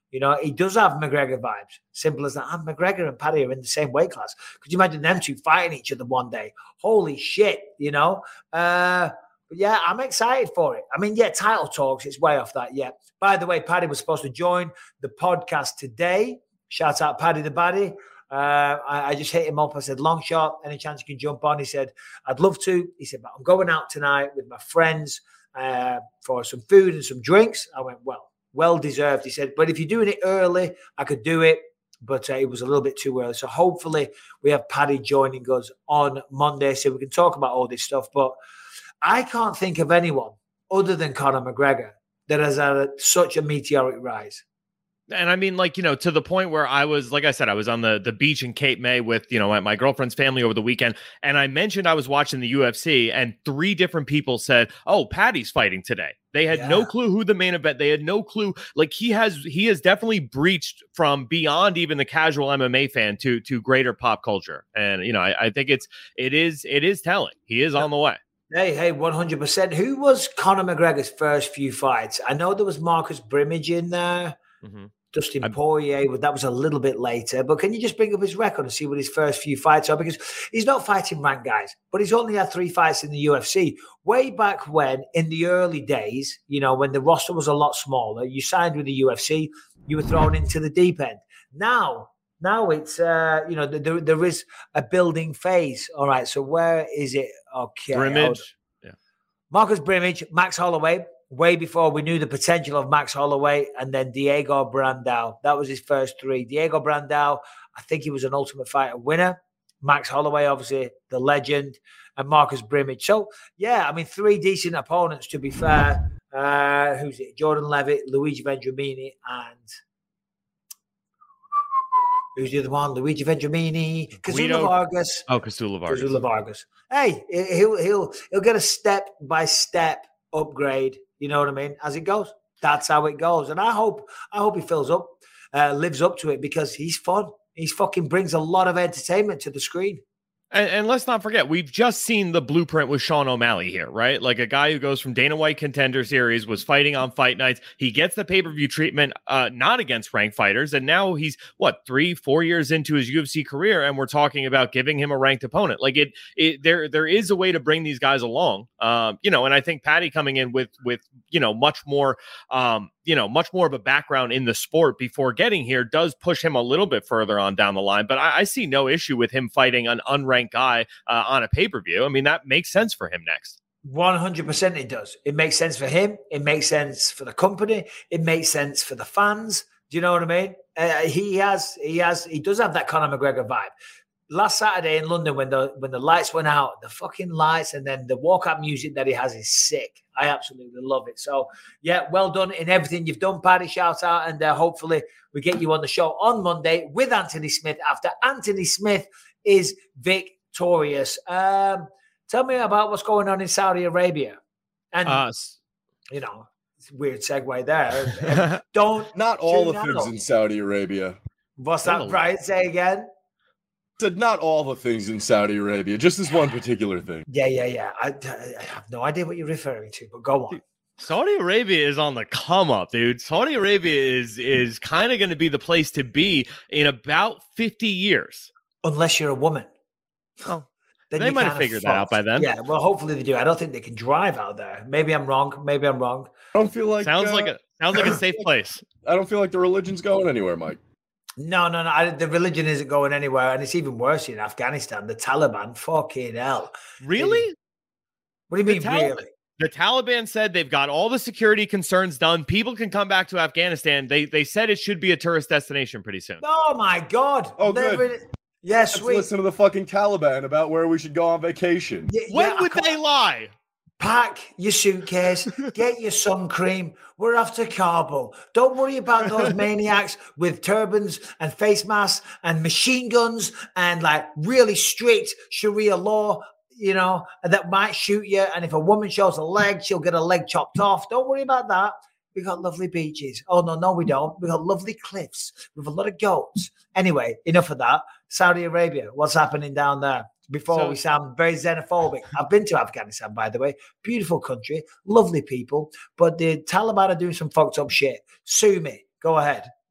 You know, he does have McGregor vibes. Simple as that. And McGregor and Paddy are in the same weight class. Could you imagine them two fighting each other one day? Holy shit, you know? Uh, but yeah, I'm excited for it. I mean, yeah, title talks, it's way off that yet. By the way, Paddy was supposed to join the podcast today. Shout out Paddy the Baddy. Uh, I, I just hit him up. I said, long shot, any chance you can jump on? He said, I'd love to. He said, but I'm going out tonight with my friends uh, for some food and some drinks. I went, well, well deserved. He said, but if you're doing it early, I could do it. But uh, it was a little bit too early. So hopefully we have Paddy joining us on Monday so we can talk about all this stuff. But I can't think of anyone other than Conor McGregor that has had a, such a meteoric rise. And I mean, like, you know, to the point where I was, like I said, I was on the, the beach in Cape May with, you know, my, my girlfriend's family over the weekend. And I mentioned I was watching the U F C and three different people said, oh, Paddy's fighting today. They had yeah. no clue who the main event. They had no clue. Like he has, he has definitely breached from beyond even the casual M M A fan to, to greater pop culture. And, you know, I, I think it's, it is, it is telling. He is yeah. on the way. Hey, hey, one hundred percent. Who was Conor McGregor's first few fights? I know there was Marcus Brimage in there. Mm-hmm. Dustin I'm, Poirier, but that was a little bit later. But can you just bring up his record and see what his first few fights are? Because he's not fighting ranked guys, but he's only had three fights in the U F C. Way back when, in the early days, you know, when the roster was a lot smaller, you signed with the U F C, you were thrown into the deep end. Now, now it's, uh, you know, there, there is a building phase. All right, so where is it? Okay. Brimage. Yeah. Marcus Brimage, Max Holloway. Way before we knew the potential of Max Holloway, and then Diego Brandao. That was his first three. Diego Brandao, I think he was an Ultimate Fighter winner. Max Holloway, obviously, the legend, and Marcus Brimage. So, yeah, I mean, three decent opponents, to be fair. Uh, who's it? Jordan Levitt, Luigi Vendramini, and who's the other one? Luigi Vendramini, Kazula Vargas. Oh, Kazula Vargas. Kazula Vargas. Hey, he'll, he'll, he'll get a step-by-step upgrade. You know what I mean? As it goes, that's how it goes. And I hope, I hope he fills up, uh, lives up to it because he's fun. He's fucking brings a lot of entertainment to the screen. And, and let's not forget, we've just seen the blueprint with Sean O'Malley here, right? Like a guy who goes from Dana White Contender Series, was fighting on fight nights. He gets the pay-per-view treatment, uh, not against ranked fighters. And now he's, what, three, four years into his U F C career, and we're talking about giving him a ranked opponent. Like it, it there, there is a way to bring these guys along. Um, you know, and I think Paddy coming in with, with, you know, much more, um, you know, much more of a background in the sport before getting here does push him a little bit further on down the line. But I, I see no issue with him fighting an unranked guy uh, on a pay-per-view. I mean, that makes sense for him next. one hundred percent it does. It makes sense for him. It makes sense for the company. It makes sense for the fans. Do you know what I mean? Uh, he has, he has, he does have that Conor McGregor vibe. Last Saturday in London, when the when the lights went out, the fucking lights, and then the walkout music that he has is sick. I absolutely love it. So, yeah, well done in everything you've done, Paddy. Shout out, and uh, hopefully we get you on the show on Monday with Anthony Smith after Anthony Smith is victorious. Um, tell me about what's going on in Saudi Arabia. And, uh, you know, it's a weird segue there. Don't Not all the things in Saudi Arabia. What's that, Brian? Say again. Said not all the things in Saudi Arabia, just this one particular thing. Yeah, yeah, yeah. I, I have no idea what you're referring to, but go on. Dude, Saudi Arabia is on the come up, dude. Saudi Arabia is is kind of going to be the place to be in about fifty years. Unless you're a woman. Oh, then they might have figured that out by then. Yeah, well, hopefully they do. I don't think they can drive out there. Maybe I'm wrong. Maybe I'm wrong. I don't feel like sounds uh, like a sounds like a safe place. I don't feel like the religion's going anywhere, Mike. No, no, no. I, the religion isn't going anywhere, and it's even worse in Afghanistan. The Taliban, fucking hell. Really? What do you mean, the Taliban, really? The Taliban said they've got all the security concerns done. People can come back to Afghanistan. They they said it should be a tourist destination pretty soon. Oh, my God. Oh, good. Really... Yeah, Let's sweet. listen to the fucking Taliban about where we should go on vacation. Yeah, when yeah, would they lie? Pack your suitcase, get your sun cream. We're off to Kabul. Don't worry about those maniacs with turbans and face masks and machine guns and like really strict Sharia law, you know, that might shoot you. And if a woman shows a leg, she'll get a leg chopped off. Don't worry about that. We got lovely beaches. Oh, no, no, we don't. We got lovely cliffs with a lot of goats. Anyway, enough of that. Saudi Arabia, what's happening down there? Before so, we sound very xenophobic. I've been to Afghanistan, by the way. Beautiful country, lovely people. But the Taliban are doing some fucked up shit. Sue me. Go ahead.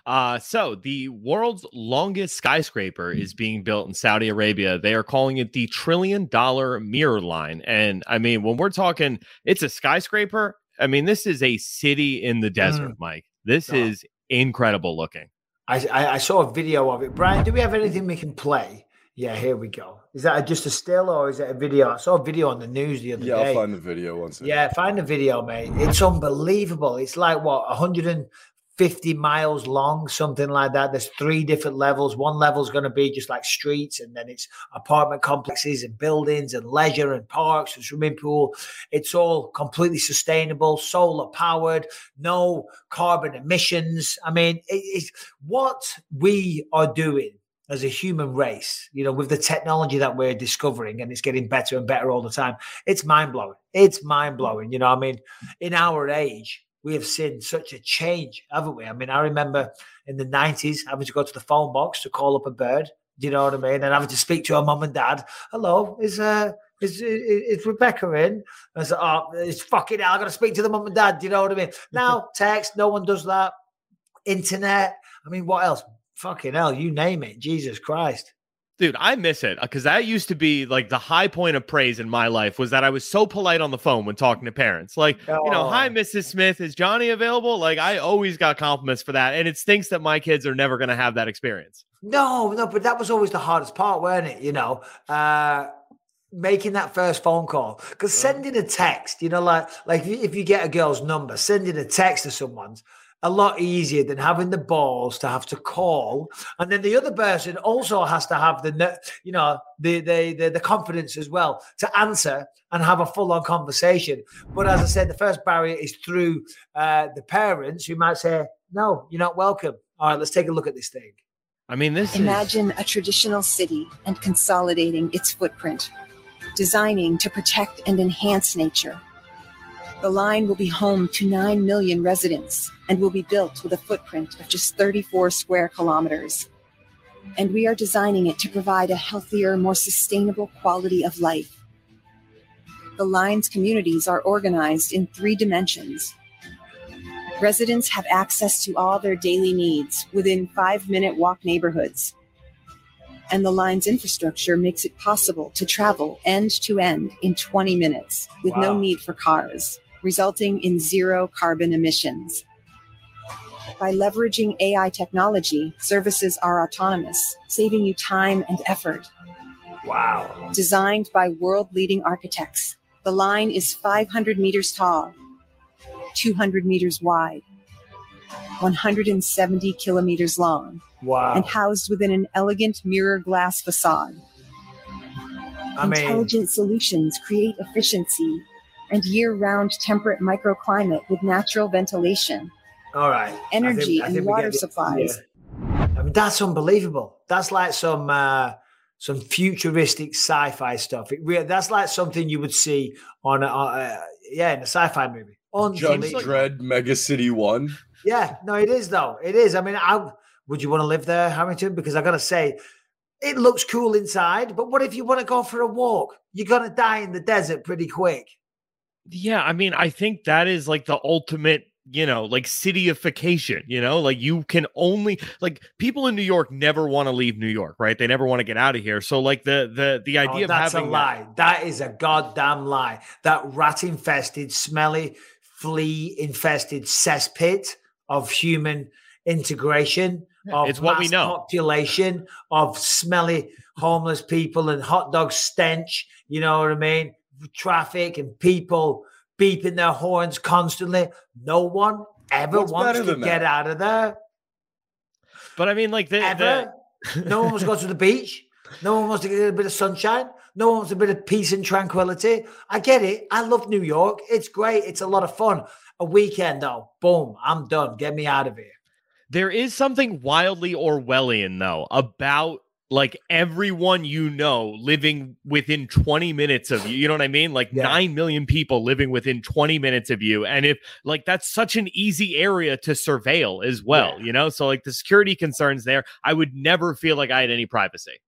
Uh, so the world's longest skyscraper is being built in Saudi Arabia. They are calling it the trillion dollar mirror line. And I mean, when we're talking, it's a skyscraper. I mean, this is a city in the desert, mm. Mike. This oh. is incredible looking. I, I, I saw a video of it. Brian, do we have anything we can play? Yeah, here we go. Is that just a still or is it a video? I saw a video on the news the other yeah, day. Yeah, I'll find the video once. Yeah, find the video, mate. It's unbelievable. It's like, what, one hundred fifty miles long, something like that. There's three different levels. One level is going to be just like streets, and then it's apartment complexes and buildings and leisure and parks and swimming pool. It's all completely sustainable, solar powered, no carbon emissions. I mean, it, it's what we are doing as a human race, you know, with the technology that we're discovering, and it's getting better and better all the time. It's mind blowing. It's mind blowing. You know, I mean, in our age, we have seen such a change, haven't we? I mean, I remember in the nineties having to go to the phone box to call up a bird. Do you know what I mean? And having to speak to a mum and dad. Hello, is uh, is is Rebecca in? I said, oh, it's fucking hell. I got to speak to the mum and dad. Do you know what I mean? Now, text. No one does that. Internet. I mean, what else? Fucking hell, you name it. Jesus Christ. Dude, I miss it because that used to be like the high point of praise in my life was that I was so polite on the phone when talking to parents. Like, oh. you know, hi, Missus Smith, is Johnny available? Like, I always got compliments for that. And it stinks that my kids are never going to have that experience. No, no, but that was always the hardest part, weren't it? You know, uh, making that first phone call. Because sending a text, you know, like, like if you, if you get a girl's number, sending a text to someone's a lot easier than having the balls to have to call, and then the other person also has to have the, you know, the the the, the confidence as well to answer and have a full-on conversation. But as I said, the first barrier is through uh, the parents who might say, "No, you're not welcome." All right, let's take a look at this thing. I mean, this imagine is... a traditional city and consolidating its footprint, designing to protect and enhance nature. The line will be home to nine million residents and will be built with a footprint of just thirty-four square kilometers. And we are designing it to provide a healthier, more sustainable quality of life. The line's communities are organized in three dimensions. Residents have access to all their daily needs within five-minute walk neighborhoods. And the line's infrastructure makes it possible to travel end-to-end in twenty minutes with wow. no need for cars, resulting in zero carbon emissions. By leveraging A I technology, services are autonomous, saving you time and effort. Wow. Designed by world-leading architects, the line is five hundred meters tall, two hundred meters wide, one hundred seventy kilometers long, wow. and housed within an elegant mirror glass facade. I Intelligent mean... solutions create efficiency and year-round temperate microclimate with natural ventilation. All right. Energy I think, I and water supplies. Yeah. I mean, that's unbelievable. That's like some uh, some futuristic sci-fi stuff. It really, that's like something you would see on, a, uh, yeah, in a sci-fi movie. Judge Dredd Mega City One. Yeah, no, it is though. It is. I mean, I, would you want to live there, Harrington? Because I got to say, it looks cool inside, but what if you want to go for a walk? You're going to die in the desert pretty quick. Yeah, I mean, I think that is like the ultimate, you know, like cityification, you know, like you can only like people in New York never want to leave New York, right? They never want to get out of here. So like the the the idea oh, of that's having a lie. That... that is a goddamn lie. That rat infested, smelly, flea infested cesspit of human integration, of it's what we know. Population of smelly homeless people and hot dog stench, you know what I mean? Traffic and people beeping their horns constantly. No one ever What's wants to get that? out of there. But I mean, like, the, ever. The... no one wants to go to the beach. No one wants to get a bit of sunshine. No one wants a bit of peace and tranquility. I get it. I love New York. It's great. It's a lot of fun. A weekend, though, boom, I'm done. Get me out of here. There is something wildly Orwellian, though, about like everyone you know living within twenty minutes of you. You know what I mean? Like yeah. nine million people living within twenty minutes of you. And if like that's such an easy area to surveil as well, yeah. you know? So like the security concerns there, I would never feel like I had any privacy.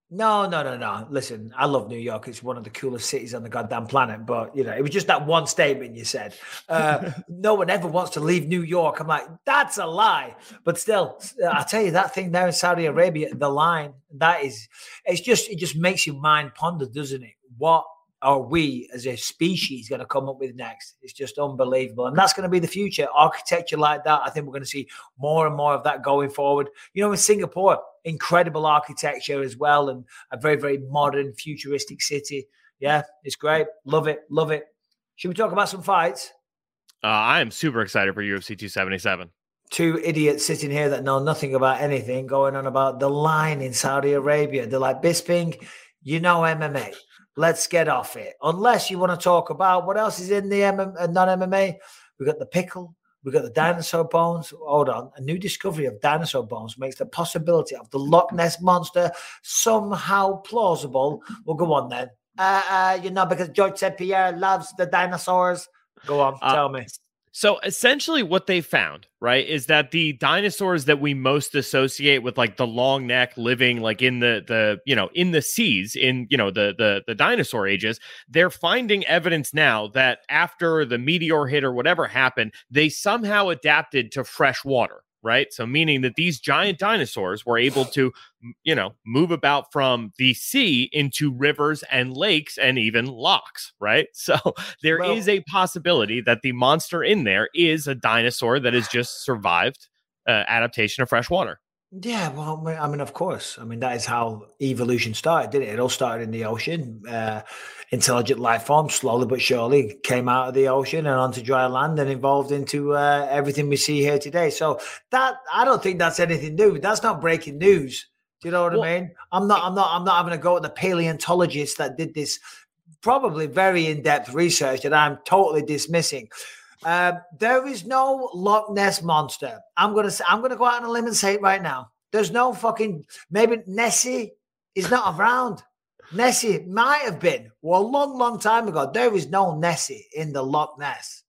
No, no, no, no. Listen, I love New York. It's one of the coolest cities on the goddamn planet. But, you know, it was just that one statement you said. Uh, no one ever wants to leave New York. I'm like, that's a lie. But still, I tell you, that thing there in Saudi Arabia, the line, that is, it's just, it just makes your mind ponder, doesn't it? What are we as a species going to come up with next? It's just unbelievable. And that's going to be the future. Architecture like that, I think we're going to see more and more of that going forward. You know, in Singapore, incredible architecture as well, and a very, very modern, futuristic city. Yeah, it's great. Love it. Love it. Should we talk about some fights? Uh, I am super excited for U F C two seventy-seven. Two idiots sitting here that know nothing about anything going on about the line in Saudi Arabia. They're like, Bisping, you know M M A. Let's get off it. Unless you want to talk about what else is in the M M A, non-M M A. We've got the pickle. We've got the dinosaur bones. Hold on. A new discovery of dinosaur bones makes the possibility of the Loch Ness Monster somehow plausible. Well, go on then. Uh, uh, you know, because George Saint Pierre loves the dinosaurs. Go on. Uh, tell me. So essentially what they found, right, is that the dinosaurs that we most associate with like the long neck living like in the, the you know, in the seas, in, you know, the, the, the dinosaur ages, they're finding evidence now that after the meteor hit or whatever happened, they somehow adapted to fresh water. Right. So meaning that these giant dinosaurs were able to, you know, move about from the sea into rivers and lakes and even locks. Right. So there well, is a possibility that the monster in there is a dinosaur that has just survived uh, adaptation of fresh water. Yeah, well, I mean, of course. I mean, that is how evolution started, didn't it? It all started in the ocean. Uh, intelligent life forms, slowly but surely, came out of the ocean and onto dry land and evolved into uh, everything we see here today. So that, I don't think that's anything new. That's not breaking news. Do you know what well, I mean? I'm not, I'm not, I'm not having a go at the paleontologists that did this probably very in-depth research that I'm totally dismissing. Uh, there is no Loch Ness Monster. I'm gonna say, I'm gonna go out on a limb and say it right now. There's no fucking, maybe Nessie is not around. Nessie might have been. Well, a long, long time ago. There is no Nessie in the Loch Ness.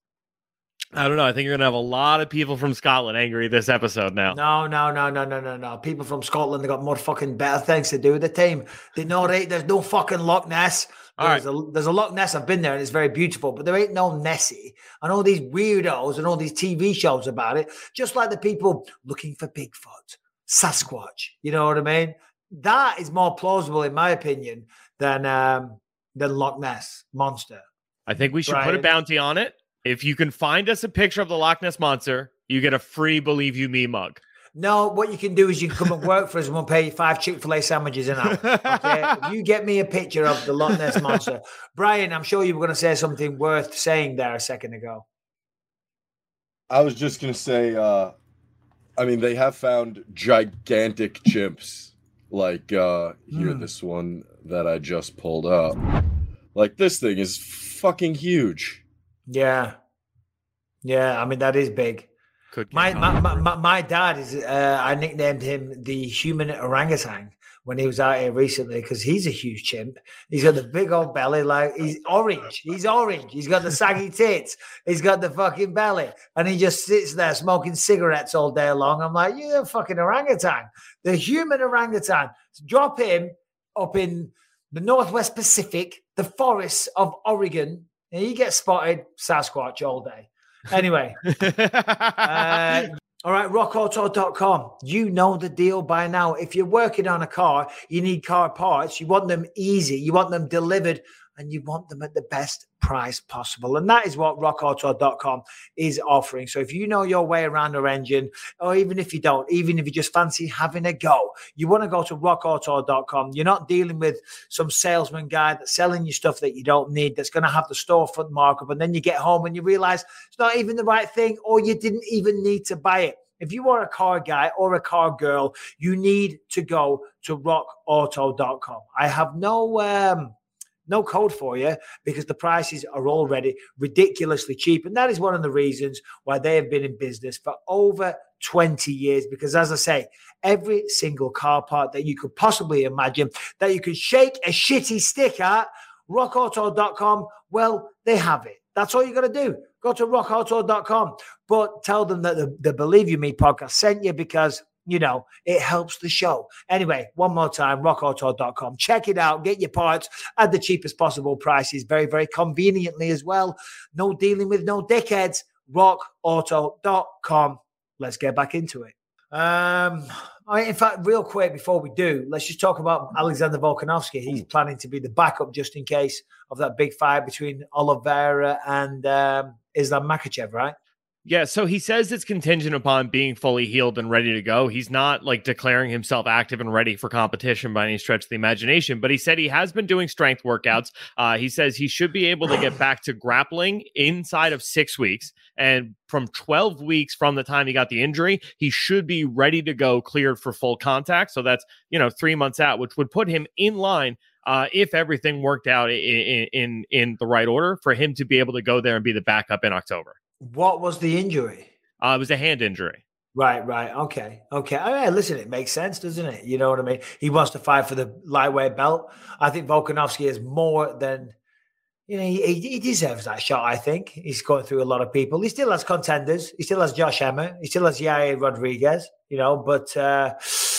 I don't know. I think you're gonna have a lot of people from Scotland angry this episode now. No, no, no, no, no, no, no. People from Scotland, they got more fucking better things to do with the team. They know right, there's no fucking Loch Ness. There's, right. a, there's a Loch Ness. I've been there and it's very beautiful, but there ain't no Nessie. And all these weirdos and all these T V shows about it, just like the people looking for Bigfoot, Sasquatch. You know what I mean? That is more plausible, in my opinion, than um, than Loch Ness Monster. I think we should right? put a bounty on it. If you can find us a picture of the Loch Ness Monster, you get a free Believe You Me mug. No, what you can do is you can come and work for us and we'll pay you five Chick-fil-A sandwiches an hour. Okay? If you get me a picture of the Loch Ness Monster. Brian, I'm sure you were going to say something worth saying there a second ago. I was just going to say, uh, I mean, they have found gigantic chimps. Like, uh, here, mm. this one that I just pulled up. Like, this thing is fucking huge. Yeah. Yeah, I mean, that is big. Could my, my, my my dad is uh, I nicknamed him the human orangutan when he was out here recently because he's a huge chimp. He's got the big old belly, like he's orange. He's orange. He's got the saggy tits. He's got the fucking belly, and he just sits there smoking cigarettes all day long. I'm like, you're a fucking orangutan, the human orangutan. Drop him up in the Northwest Pacific, the forests of Oregon, and he gets spotted Sasquatch all day. Anyway, uh, all right, rock auto dot com. You know the deal by now. If you're working on a car, you need car parts. You want them easy. You want them delivered, and you want them at the best price possible. And that is what rock auto dot com is offering. So if you know your way around your engine, or even if you don't, even if you just fancy having a go, you want to go to rock auto dot com. You're not dealing with some salesman guy that's selling you stuff that you don't need, that's going to have the storefront markup. And then you get home and you realize it's not even the right thing, or you didn't even need to buy it. If you are a car guy or a car girl, you need to go to rock auto dot com. I have no... Um, No code for you because the prices are already ridiculously cheap. And that is one of the reasons why they have been in business for over twenty years. Because as I say, every single car part that you could possibly imagine that you could shake a shitty stick at, rock auto dot com, well, they have it. That's all you got to do. Go to rock auto dot com. But tell them that the, the Believe You Me podcast sent you because you know, it helps the show. Anyway, one more time, rock auto dot com. Check it out. Get your parts at the cheapest possible prices. Very, very conveniently as well. No dealing with no dickheads. rock auto dot com. Let's get back into it. Um, I, in fact, real quick before we do, let's just talk about Alexander Volkanovski. He's planning to be the backup just in case of that big fight between Oliveira and um, Islam Makhachev, right? Yeah, so he says it's contingent upon being fully healed and ready to go. He's not like declaring himself active and ready for competition by any stretch of the imagination, but he said he has been doing strength workouts. Uh, he says he should be able to get back to grappling inside of six weeks. And from twelve weeks from the time he got the injury, he should be ready to go, cleared for full contact. So that's, you know, three months out, which would put him in line uh, if everything worked out in, in, in the right order for him to be able to go there and be the backup in October. What was the injury? Uh, it was a hand injury. Right, right. Okay, okay. All right, listen, it makes sense, doesn't it? You know what I mean? He wants to fight for the lightweight belt. I think Volkanovski is more than, you know, he, he deserves that shot, I think. He's going through a lot of people. He still has contenders. He still has Josh Emmett. He still has Yair Rodriguez, you know, but uh,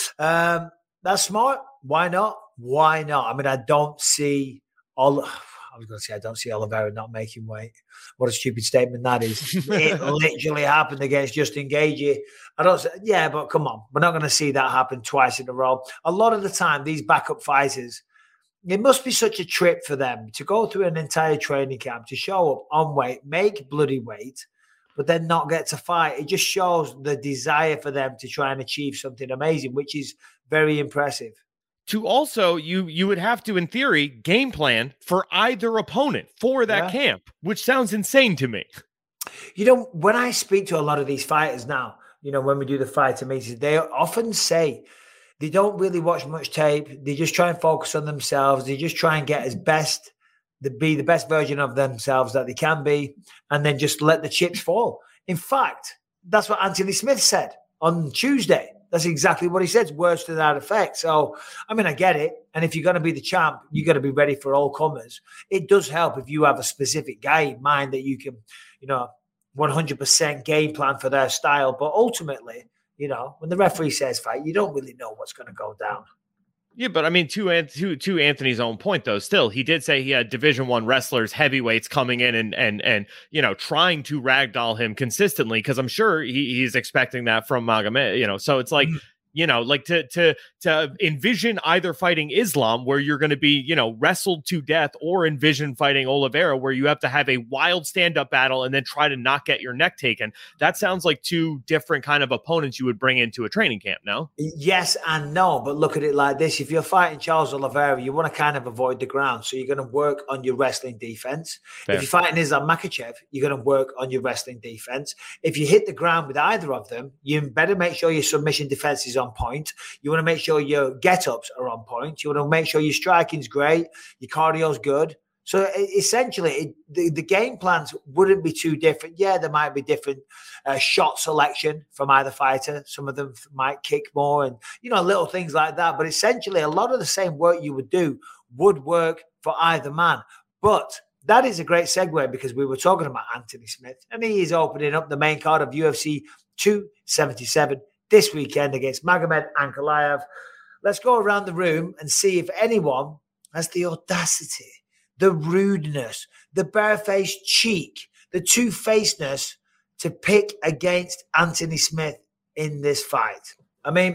um, that's smart. Why not? Why not? I mean, I don't see all... I was going to say, I don't see Oliveira not making weight. What a stupid statement that is. It literally happened against Justin Gaethje. I don't say, yeah, but come on. We're not going to see that happen twice in a row. A lot of the time, these backup fighters, it must be such a trip for them to go through an entire training camp, to show up on weight, make bloody weight, but then not get to fight. It just shows the desire for them to try and achieve something amazing, which is very impressive. To also, you you would have to, in theory, game plan for either opponent for that yeah. camp, which sounds insane to me. You know, when I speak to a lot of these fighters now, you know, when we do the fighter meetings, they often say they don't really watch much tape. They just try and focus on themselves. They just try and get as best, to be the best version of themselves that they can be, and then just let the chips fall. In fact, that's what Anthony Smith said on Tuesday. That's exactly what he said. Words to that effect. So, I mean, I get it. And if you're going to be the champ, you got to be ready for all comers. It does help if you have a specific guy in mind that you can, you know, one hundred percent game plan for their style. But ultimately, you know, when the referee says fight, you don't really know what's going to go down. Yeah, but I mean, to, to to Anthony's own point, though, still, he did say he had Division One wrestlers, heavyweights coming in and and and you know trying to ragdoll him consistently, because I'm sure he, he's expecting that from Magomed. You know, so it's like. Mm-hmm. You know, like to to to envision either fighting Islam where you're going to be, you know, wrestled to death, or envision fighting Oliveira where you have to have a wild stand-up battle and then try to not get your neck taken. That sounds like two different kind of opponents you would bring into a training camp, no? Yes and no, but look at it like this. If you're fighting Charles Oliveira, you want to kind of avoid the ground. So you're going to work on your wrestling defense. Fair. If you're fighting Islam Makhachev, you're going to work on your wrestling defense. If you hit the ground with either of them, you better make sure your submission defense is on point. You want to make sure your get-ups are on point. You want to make sure your striking's great, your cardio's good. So essentially, it, the, the game plans wouldn't be too different. Yeah, there might be different uh, shot selection from either fighter. Some of them might kick more and, you know, little things like that. But essentially, a lot of the same work you would do would work for either man. But that is a great segue, because we were talking about Anthony Smith, and he is opening up the main card of U F C two seventy-seven this weekend against Magomed Ankalaev. Let's go around the room and see if anyone has the audacity, the rudeness, the barefaced cheek, the two-facedness to pick against Anthony Smith in this fight. I mean,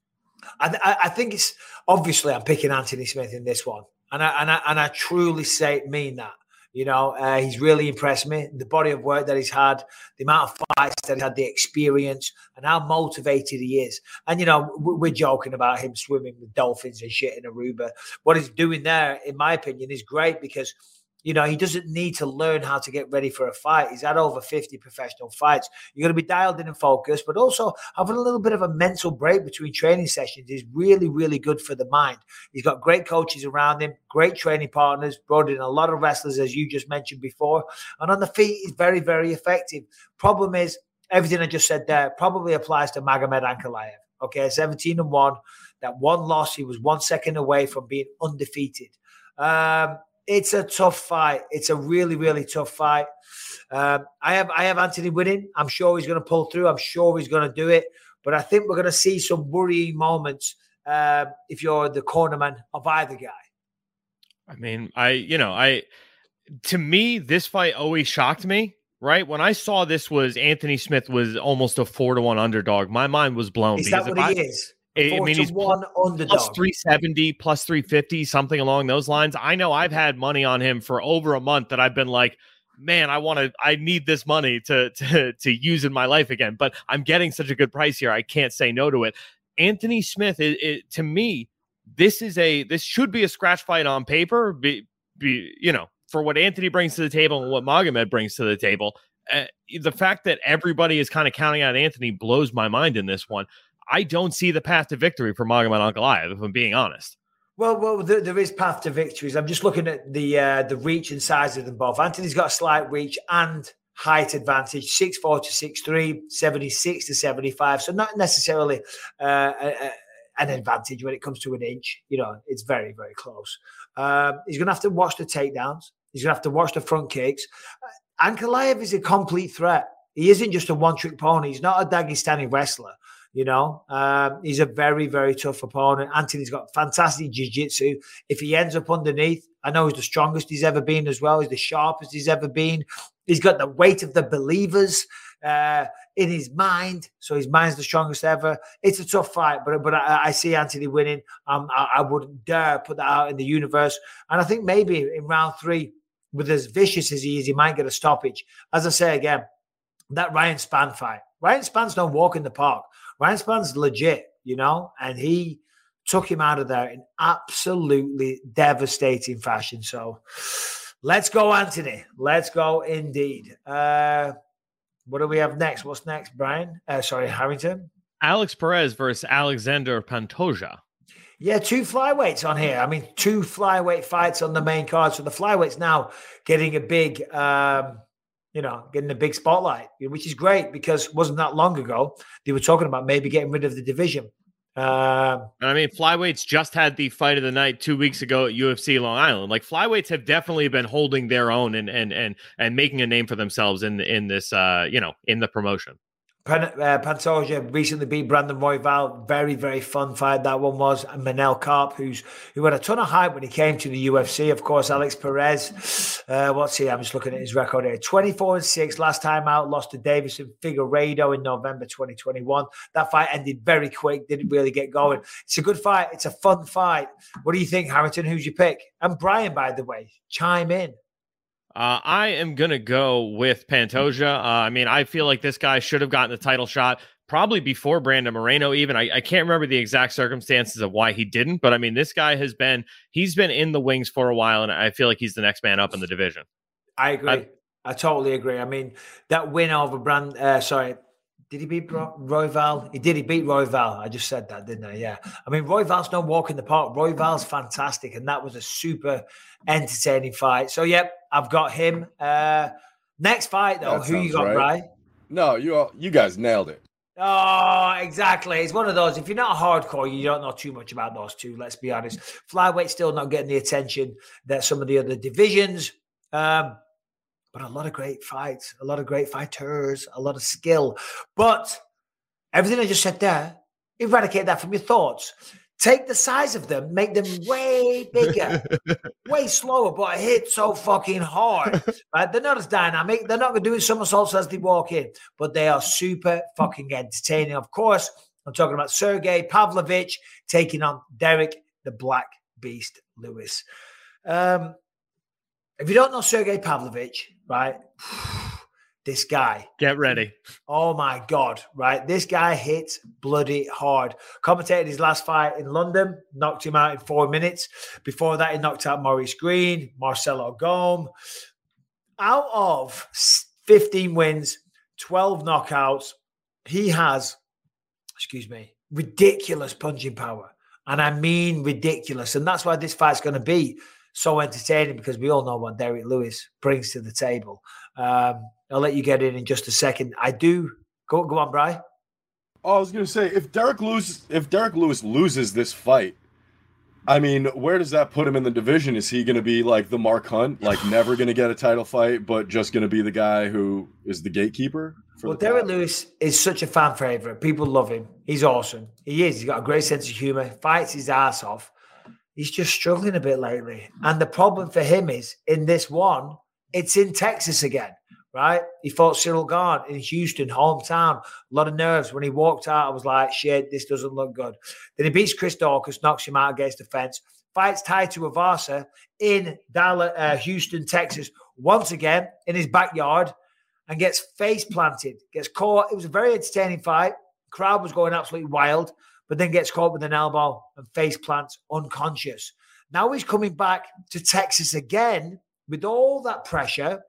I, I, I think it's obviously I'm picking Anthony Smith in this one, and I and I, and I truly say mean that. You know, uh, he's really impressed me. The body of work that he's had, the amount of fights that he had, the experience, and how motivated he is. And, you know, we're joking about him swimming with dolphins and shit in Aruba. What he's doing there, in my opinion, is great, because, you know, he doesn't need to learn how to get ready for a fight. He's had over fifty professional fights. You're going to be dialed in and focused, but also having a little bit of a mental break between training sessions is really, really good for the mind. He's got great coaches around him, great training partners, brought in a lot of wrestlers, as you just mentioned before. And on the feet, he's very, very effective. Problem is, everything I just said there probably applies to Magomed Ankalaev. Okay, seventeen and one. That one loss, he was one second away from being undefeated. Um, It's a tough fight. It's a really, really tough fight. Um, I have I have Anthony winning. I'm sure he's going to pull through. I'm sure he's going to do it. But I think we're going to see some worrying moments uh, if you're the cornerman of either guy. I mean, I, you know, I, to me, this fight always shocked me, right? When I saw this was Anthony Smith was almost a four to one underdog, my mind was blown. Is that what he I, is? I, I mean, he's one plus, underdog. plus three seventy, plus three fifty, something along those lines. I know I've had money on him for over a month that I've been like, man, I want to, I need this money to, to, to use in my life again, but I'm getting such a good price here. I can't say no to it. Anthony Smith, it, it, to me, this is a, this should be a scratch fight on paper, be, be, you know, for what Anthony brings to the table and what Magomed brings to the table. Uh, the fact that everybody is kind of counting out Anthony blows my mind in this one. I don't see the path to victory for Magomed Ankalaev, if I'm being honest. Well, well, there, there is path to victories. I'm just looking at the uh, the reach and size of them both. Anthony's got a slight reach and height advantage, six four to six three, seventy-six to seventy-five. So not necessarily uh, a, a, an advantage when it comes to an inch. You know, it's very, very close. Um, he's going to have to watch the takedowns. He's going to have to watch the front kicks. Uh, Ankalaev is a complete threat. He isn't just a one-trick pony. He's not a Dagestani wrestler. You know, um, he's a very, very tough opponent. Anthony's got fantastic jiu-jitsu. If he ends up underneath, I know he's the strongest he's ever been as well. He's the sharpest he's ever been. He's got the weight of the believers uh, in his mind. So his mind's the strongest ever. It's a tough fight, but but I, I see Anthony winning. Um, I, I wouldn't dare put that out in the universe. And I think maybe in round three, with as vicious as he is, he might get a stoppage. As I say again, that Ryan Spann fight. Ryan Spann's no walk in the park. Ryan Spann's legit, you know, and he took him out of there in absolutely devastating fashion. So let's go, Anthony. Let's go indeed. Uh, what do we have next? What's next, Brian? Uh, sorry, Harrington. Alex Perez versus Alexander Pantoja. Yeah, two flyweights on here. I mean, two flyweight fights on the main card. So the flyweights now getting a big... Um, you know, getting a big spotlight, which is great because it wasn't that long ago they were talking about maybe getting rid of the division. Uh, I mean, flyweights just had the fight of the night two weeks ago at U F C Long Island. Like flyweights have definitely been holding their own and and and and making a name for themselves in in this, uh, you know, in the promotion. Pan, uh, Pantoja recently beat Brandon Royval. Very, very fun fight that one was. And Manel Karp, who's who had a ton of hype when he came to the U F C. Of course, Alex Perez. Uh, what's he? I'm just looking at his record here. twenty-four and six last time out. Lost to Davison Figueiredo in November twenty twenty-one. That fight ended very quick. Didn't really get going. It's a good fight. It's a fun fight. What do you think, Harrington? Who's your pick? And Brian, by the way, chime in. Uh, I am going to go with Pantoja. Uh, I mean, I feel like this guy should have gotten the title shot probably before Brandon Moreno even. I, I can't remember the exact circumstances of why he didn't, but I mean, this guy has been, he's been in the wings for a while, and I feel like he's the next man up in the division. I agree. I, I totally agree. I mean, that win over Brand, uh, sorry, did he beat Royval? He did. He beat Royval. I just said that, didn't I? Yeah. I mean, Royval's no walk in the park. Royval's fantastic, and that was a super entertaining fight. So, yep, I've got him. Uh, next fight, though, That who you sounds got, right. Brian? No, you all, you guys nailed it. Oh, exactly. It's one of those. If you're not hardcore, you don't know too much about those two. Let's be honest. Flyweight's still not getting the attention that some of the other divisions. Um, but a lot of great fights, a lot of great fighters, a lot of skill. But everything I just said there, eradicate that from your thoughts. Take the size of them, make them way bigger, way slower, but hit so fucking hard. Right? They're not as dynamic. They're not going to do somersaults as they walk in, but they are super fucking entertaining. Of course, I'm talking about Sergey Pavlovich taking on Derek the Black Beast Lewis. Um, if you don't know Sergey Pavlovich, right, this guy. Get ready. Oh, my God, right? This guy hits bloody hard. Commentated his last fight in London, knocked him out in four minutes. Before that, he knocked out Maurice Green, Marcelo Gome. Out of fifteen wins, twelve knockouts, he has, excuse me, ridiculous punching power. And I mean ridiculous. And that's why this fight's going to be so entertaining, because we all know what Derek Lewis brings to the table. Um, I'll let you get in in just a second. I do. Go, go on, Bri. Oh, I was gonna say, if Derek Lewis, if Derek Lewis loses this fight, I mean, where does that put him in the division? Is he going to be like the Mark Hunt, like never going to get a title fight, but just going to be the guy who is the gatekeeper? For well, the Derek top? Lewis is such a fan favorite. People love him. He's awesome. He is. He's got a great sense of humor, fights his ass off. He's just struggling a bit lately. And the problem for him is in this one, it's in Texas again, right? He fought Cyril Gane in Houston, hometown. A lot of nerves. When he walked out, I was like, shit, this doesn't look good. Then he beats Chris Daukaus, knocks him out against the fence, fights Tai Tuivasa in Dallas, uh, Houston, Texas, once again in his backyard and gets face planted, gets caught. It was a very entertaining fight. Crowd was going absolutely wild, but then gets caught with an elbow and face plants unconscious. Now he's coming back to Texas again with all that pressure,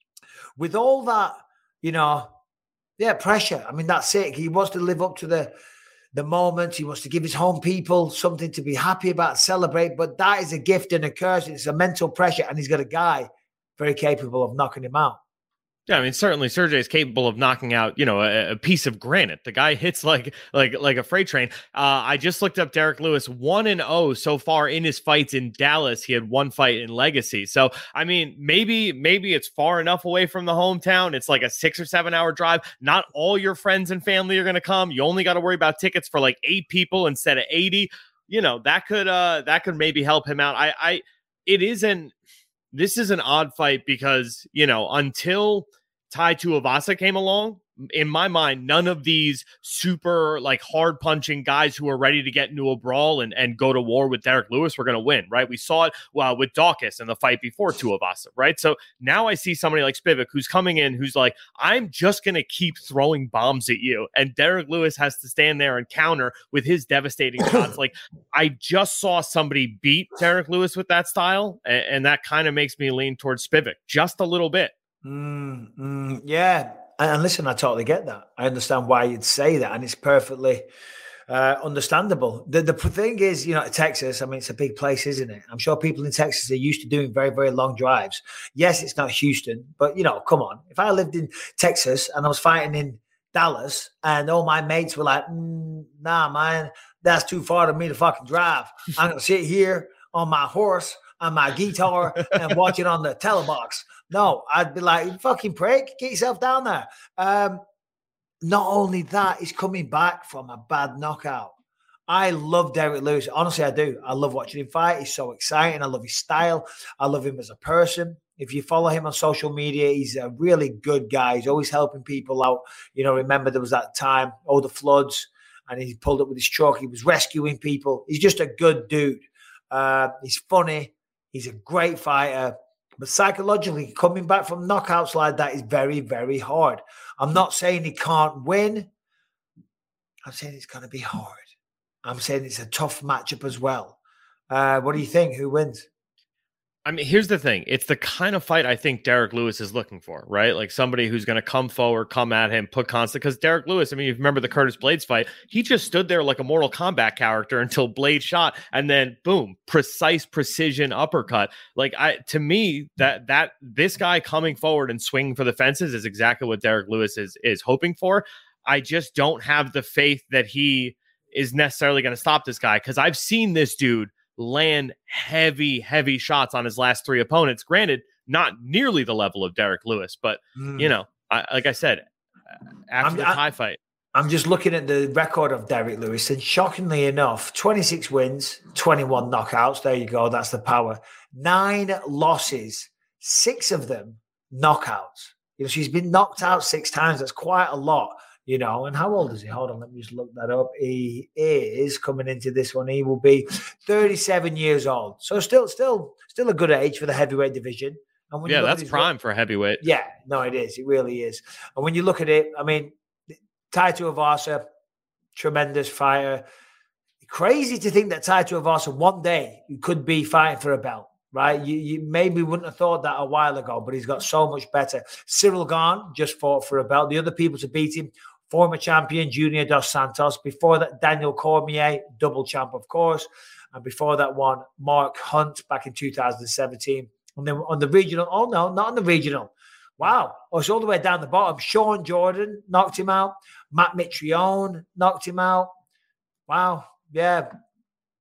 with all that, you know, yeah, pressure. I mean, that's it. He wants to live up to the, the moment. He wants to give his home people something to be happy about, celebrate. But that is a gift and a curse. It's a mental pressure. And he's got a guy very capable of knocking him out. Yeah, I mean, certainly Sergey is capable of knocking out, you know, a, a piece of granite. The guy hits like like like a freight train. Uh, I just looked up Derek Lewis, one and oh so far in his fights in Dallas. He had one fight in Legacy. So, I mean, maybe maybe it's far enough away from the hometown. It's like a six or seven hour drive. Not all your friends and family are going to come. You only got to worry about tickets for like eight people instead of eighty. You know, that could uh, that could maybe help him out. I, I it isn't. This is an odd fight because, you know, until Tai Tuivasa came along, in my mind, none of these super like hard punching guys who are ready to get into a brawl and, and go to war with Derek Lewis were going to win, right? We saw it well, with Daukaus in the fight before Tuivasa, right? So now I see somebody like Spivak who's coming in, who's like, I'm just going to keep throwing bombs at you. And Derek Lewis has to stand there and counter with his devastating shots. Like, I just saw somebody beat Derek Lewis with that style, and, and that kind of makes me lean towards Spivak just a little bit. Mm, mm, yeah. And listen, I totally get that. I understand why you'd say that, and it's perfectly uh, understandable. The the thing is, you know, Texas, I mean, it's a big place, isn't it? I'm sure people in Texas are used to doing very, very long drives. Yes, it's not Houston, but, you know, come on. If I lived in Texas and I was fighting in Dallas and all my mates were like, mm, nah, man, that's too far to me to fucking drive. I'm going to sit here on my horse, on my guitar, and watch it on the telebox. No, I'd be like, fucking prick, get yourself down there. Um, not only that, he's coming back from a bad knockout. I love Derek Lewis. Honestly, I do. I love watching him fight. He's so exciting. I love his style. I love him as a person. If you follow him on social media, he's a really good guy. He's always helping people out. You know, remember there was that time, all the floods, and he pulled up with his truck. He was rescuing people. He's just a good dude. Uh, he's funny. He's a great fighter. But psychologically, coming back from knockouts like that is very, very hard. I'm not saying he can't win. I'm saying it's going to be hard. I'm saying it's a tough matchup as well. Uh, what do you think? Who wins? I mean, here's the thing. It's the kind of fight I think Derek Lewis is looking for, right? Like somebody who's going to come forward, come at him, put constant. Because Derek Lewis, I mean, you remember the Curtis Blades fight. He just stood there like a Mortal Kombat character until Blade shot, and then boom, precise precision uppercut. Like I, to me, that that this guy coming forward and swinging for the fences is exactly what Derek Lewis is is hoping for. I just don't have the faith that he is necessarily going to stop this guy, because I've seen this dude land heavy, heavy shots on his last three opponents. Granted, not nearly the level of Derek Lewis, but, mm. you know, I, like I said, after I'm, the Tai fight. I'm just looking at the record of Derek Lewis, and shockingly enough, twenty-six wins, twenty-one knockouts. There you go. That's the power. Nine losses, six of them knockouts. You know, she's been knocked out six times. That's quite a lot. You know, and how old is he? Hold on, let me just look that up. He is coming into this one. He will be thirty-seven years old. So still, still, still a good age for the heavyweight division. And when yeah, you that's prime for heavyweight. Yeah, no, it is. It really is. And when you look at it, I mean, Tai Tuivasa, tremendous fighter. Crazy to think that Tai Tuivasa one day could be fighting for a belt. Right, you, you maybe wouldn't have thought that a while ago, but he's got so much better. Cyril Gane just fought for a belt. The other people to beat him, former champion Junior Dos Santos. Before that, Daniel Cormier, double champ, of course. And before that one, Mark Hunt back in two thousand seventeen. And then on the regional, oh no, not on the regional. Wow, oh, it's all the way down the bottom. Sean Jordan knocked him out. Matt Mitrione knocked him out. Wow, yeah.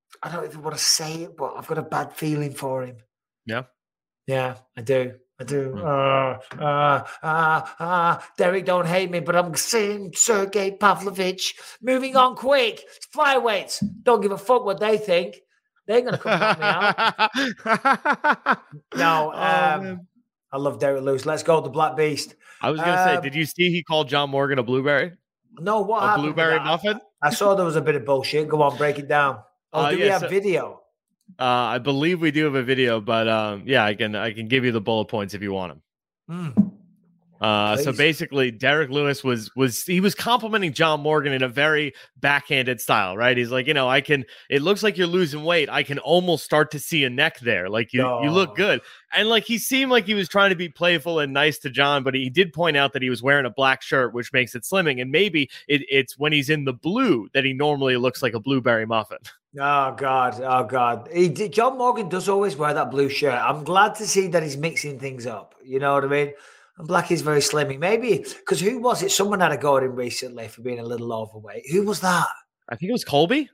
I don't even want to say it, but I've got a bad feeling for him. Yeah. Yeah, I do. I do. Mm. Uh, uh, uh, uh, Derek, don't hate me, but I'm saying Sergey Pavlovich. Moving on quick. It's flyweights. Don't give a fuck what they think. They're going to come knock me out. No, um, oh, I love Derek Lewis. Let's go, the Black Beast. I was going to um, say, did you see he called John Morgan a blueberry? No, what a happened? Blueberry muffin? I saw there was a bit of bullshit. Go on, break it down. Oh, uh, do yeah, we have so, video? Uh, I believe we do have a video, but um, yeah, I can I can give you the bullet points if you want them. Mm. Uh, so basically, Derek Lewis was was he was complimenting John Morgan in a very backhanded style, right? He's like, you know, I can. It looks like you're losing weight. I can almost start to see a neck there. Like you, oh. you look good. And like he seemed like he was trying to be playful and nice to John, but he did point out that he was wearing a black shirt, which makes it slimming. And maybe it, it's when he's in the blue that he normally looks like a blueberry muffin. Oh God, oh God. He did, John Morgan does always wear that blue shirt. I'm glad to see that he's mixing things up. You know what I mean? And black is very slimming. Maybe, because who was it? Someone had a go at him recently for being a little overweight. Who was that? I think it was Colby.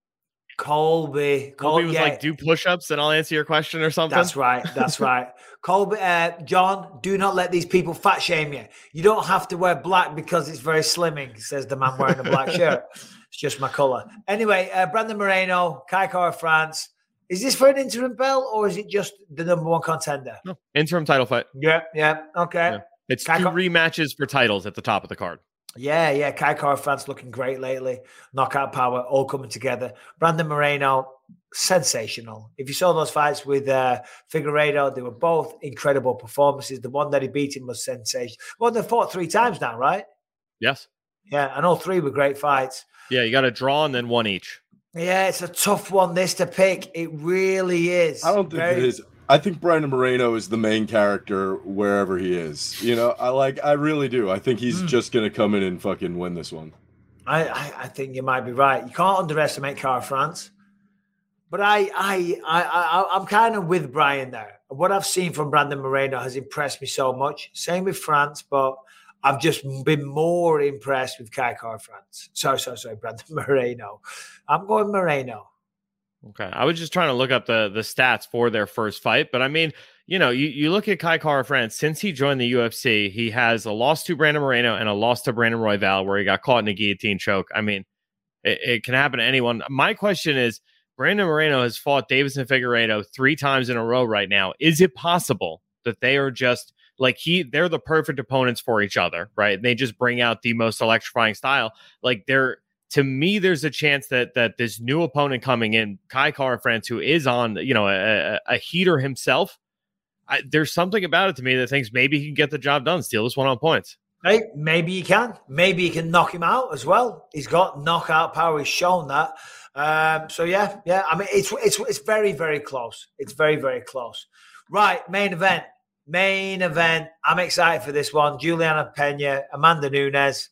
Colby. Colby Col- was yeah. like, do push-ups and I'll answer your question or something. That's right. That's right. Colby, uh, John, do not let these people fat shame you. You don't have to wear black because it's very slimming, says the man wearing a black shirt. It's just my color. Anyway, uh, Brandon Moreno, Kai Kara France. Is this for an interim belt or is it just the number one contender? No, interim title fight. Yeah, yeah, okay. Yeah. It's Kai two Car- rematches for titles at the top of the card. Yeah, yeah. Kai Kara France looking great lately. Knockout power, all coming together. Brandon Moreno, sensational. If you saw those fights with uh, Figueiredo, they were both incredible performances. The one that he beat him was sensational. Well, they fought three times now, right? Yes. Yeah, and all three were great fights. Yeah, you got a draw and then one each. Yeah, it's a tough one, this to pick. It really is. I don't think Very... it is. I think Brandon Moreno is the main character wherever he is. You know, I like, I really do. I think he's mm. just going to come in and fucking win this one. I, I, I think you might be right. You can't underestimate Kara France. But I, I, I, I, I'm kind of with Brian there. What I've seen from Brandon Moreno has impressed me so much. Same with France, but I've just been more impressed with Kai Kara France. Sorry, sorry, sorry, Brandon Moreno. I'm going Moreno. Okay. I was just trying to look up the, the stats for their first fight. But I mean, you know, you, you look at Kai Kara France, since he joined the U F C, he has a loss to Brandon Moreno and a loss to Brandon Royval where he got caught in a guillotine choke. I mean, it, it can happen to anyone. My question is, Brandon Moreno has fought Deiveson Figueiredo three times in a row right now. Is it possible that they are just like he, they're the perfect opponents for each other, right? They just bring out the most electrifying style. Like they're, to me, there's a chance that that this new opponent coming in, Kai Kara France, who is on, you know, a, a heater himself, I, there's something about it to me that thinks maybe he can get the job done, steal this one on points. Hey, maybe he can. Maybe he can knock him out as well. He's got knockout power. He's shown that. Um, so yeah, yeah. I mean, it's it's it's very very close. It's very very close. Right, main event. Main event. I'm excited for this one. Juliana Pena, Amanda Nunes.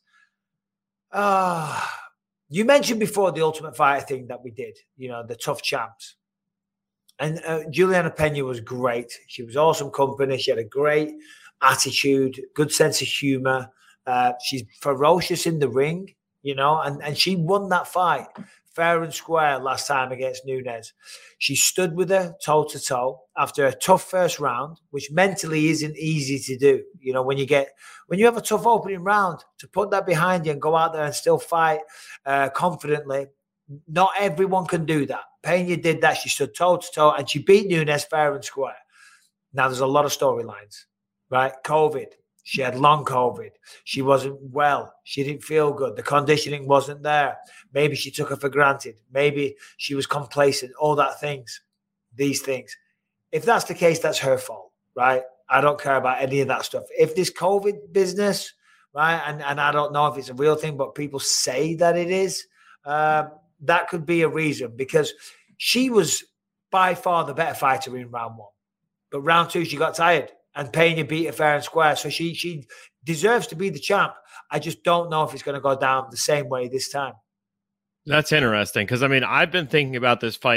Ah. Uh, You mentioned before the Ultimate Fighter thing that we did, you know, the tough champs. And uh, Juliana Pena was great. She was awesome company. She had a great attitude, good sense of humor. Uh, she's ferocious in the ring, you know, and, and she won that fight fair and square last time against Nunes. She stood with her toe-to-toe after a tough first round, which mentally isn't easy to do. You know, when you get when you have a tough opening round, to put that behind you and go out there and still fight uh, confidently, not everyone can do that. Pena did that. She stood toe-to-toe and she beat Nunes fair and square. Now, there's a lot of storylines, right? COVID. She had long COVID. She wasn't well. She didn't feel good. The conditioning wasn't there. Maybe she took her for granted. Maybe she was complacent. All that things, these things. If that's the case, that's her fault, right? I don't care about any of that stuff. If this COVID business, right, and, and I don't know if it's a real thing, but people say that it is, uh, that could be a reason because she was by far the better fighter in round one. But round two, she got tired. And Pena beat her fair and square. So she she deserves to be the champ. I just don't know if it's going to go down the same way this time. That's interesting because, I mean, I've been thinking about this fight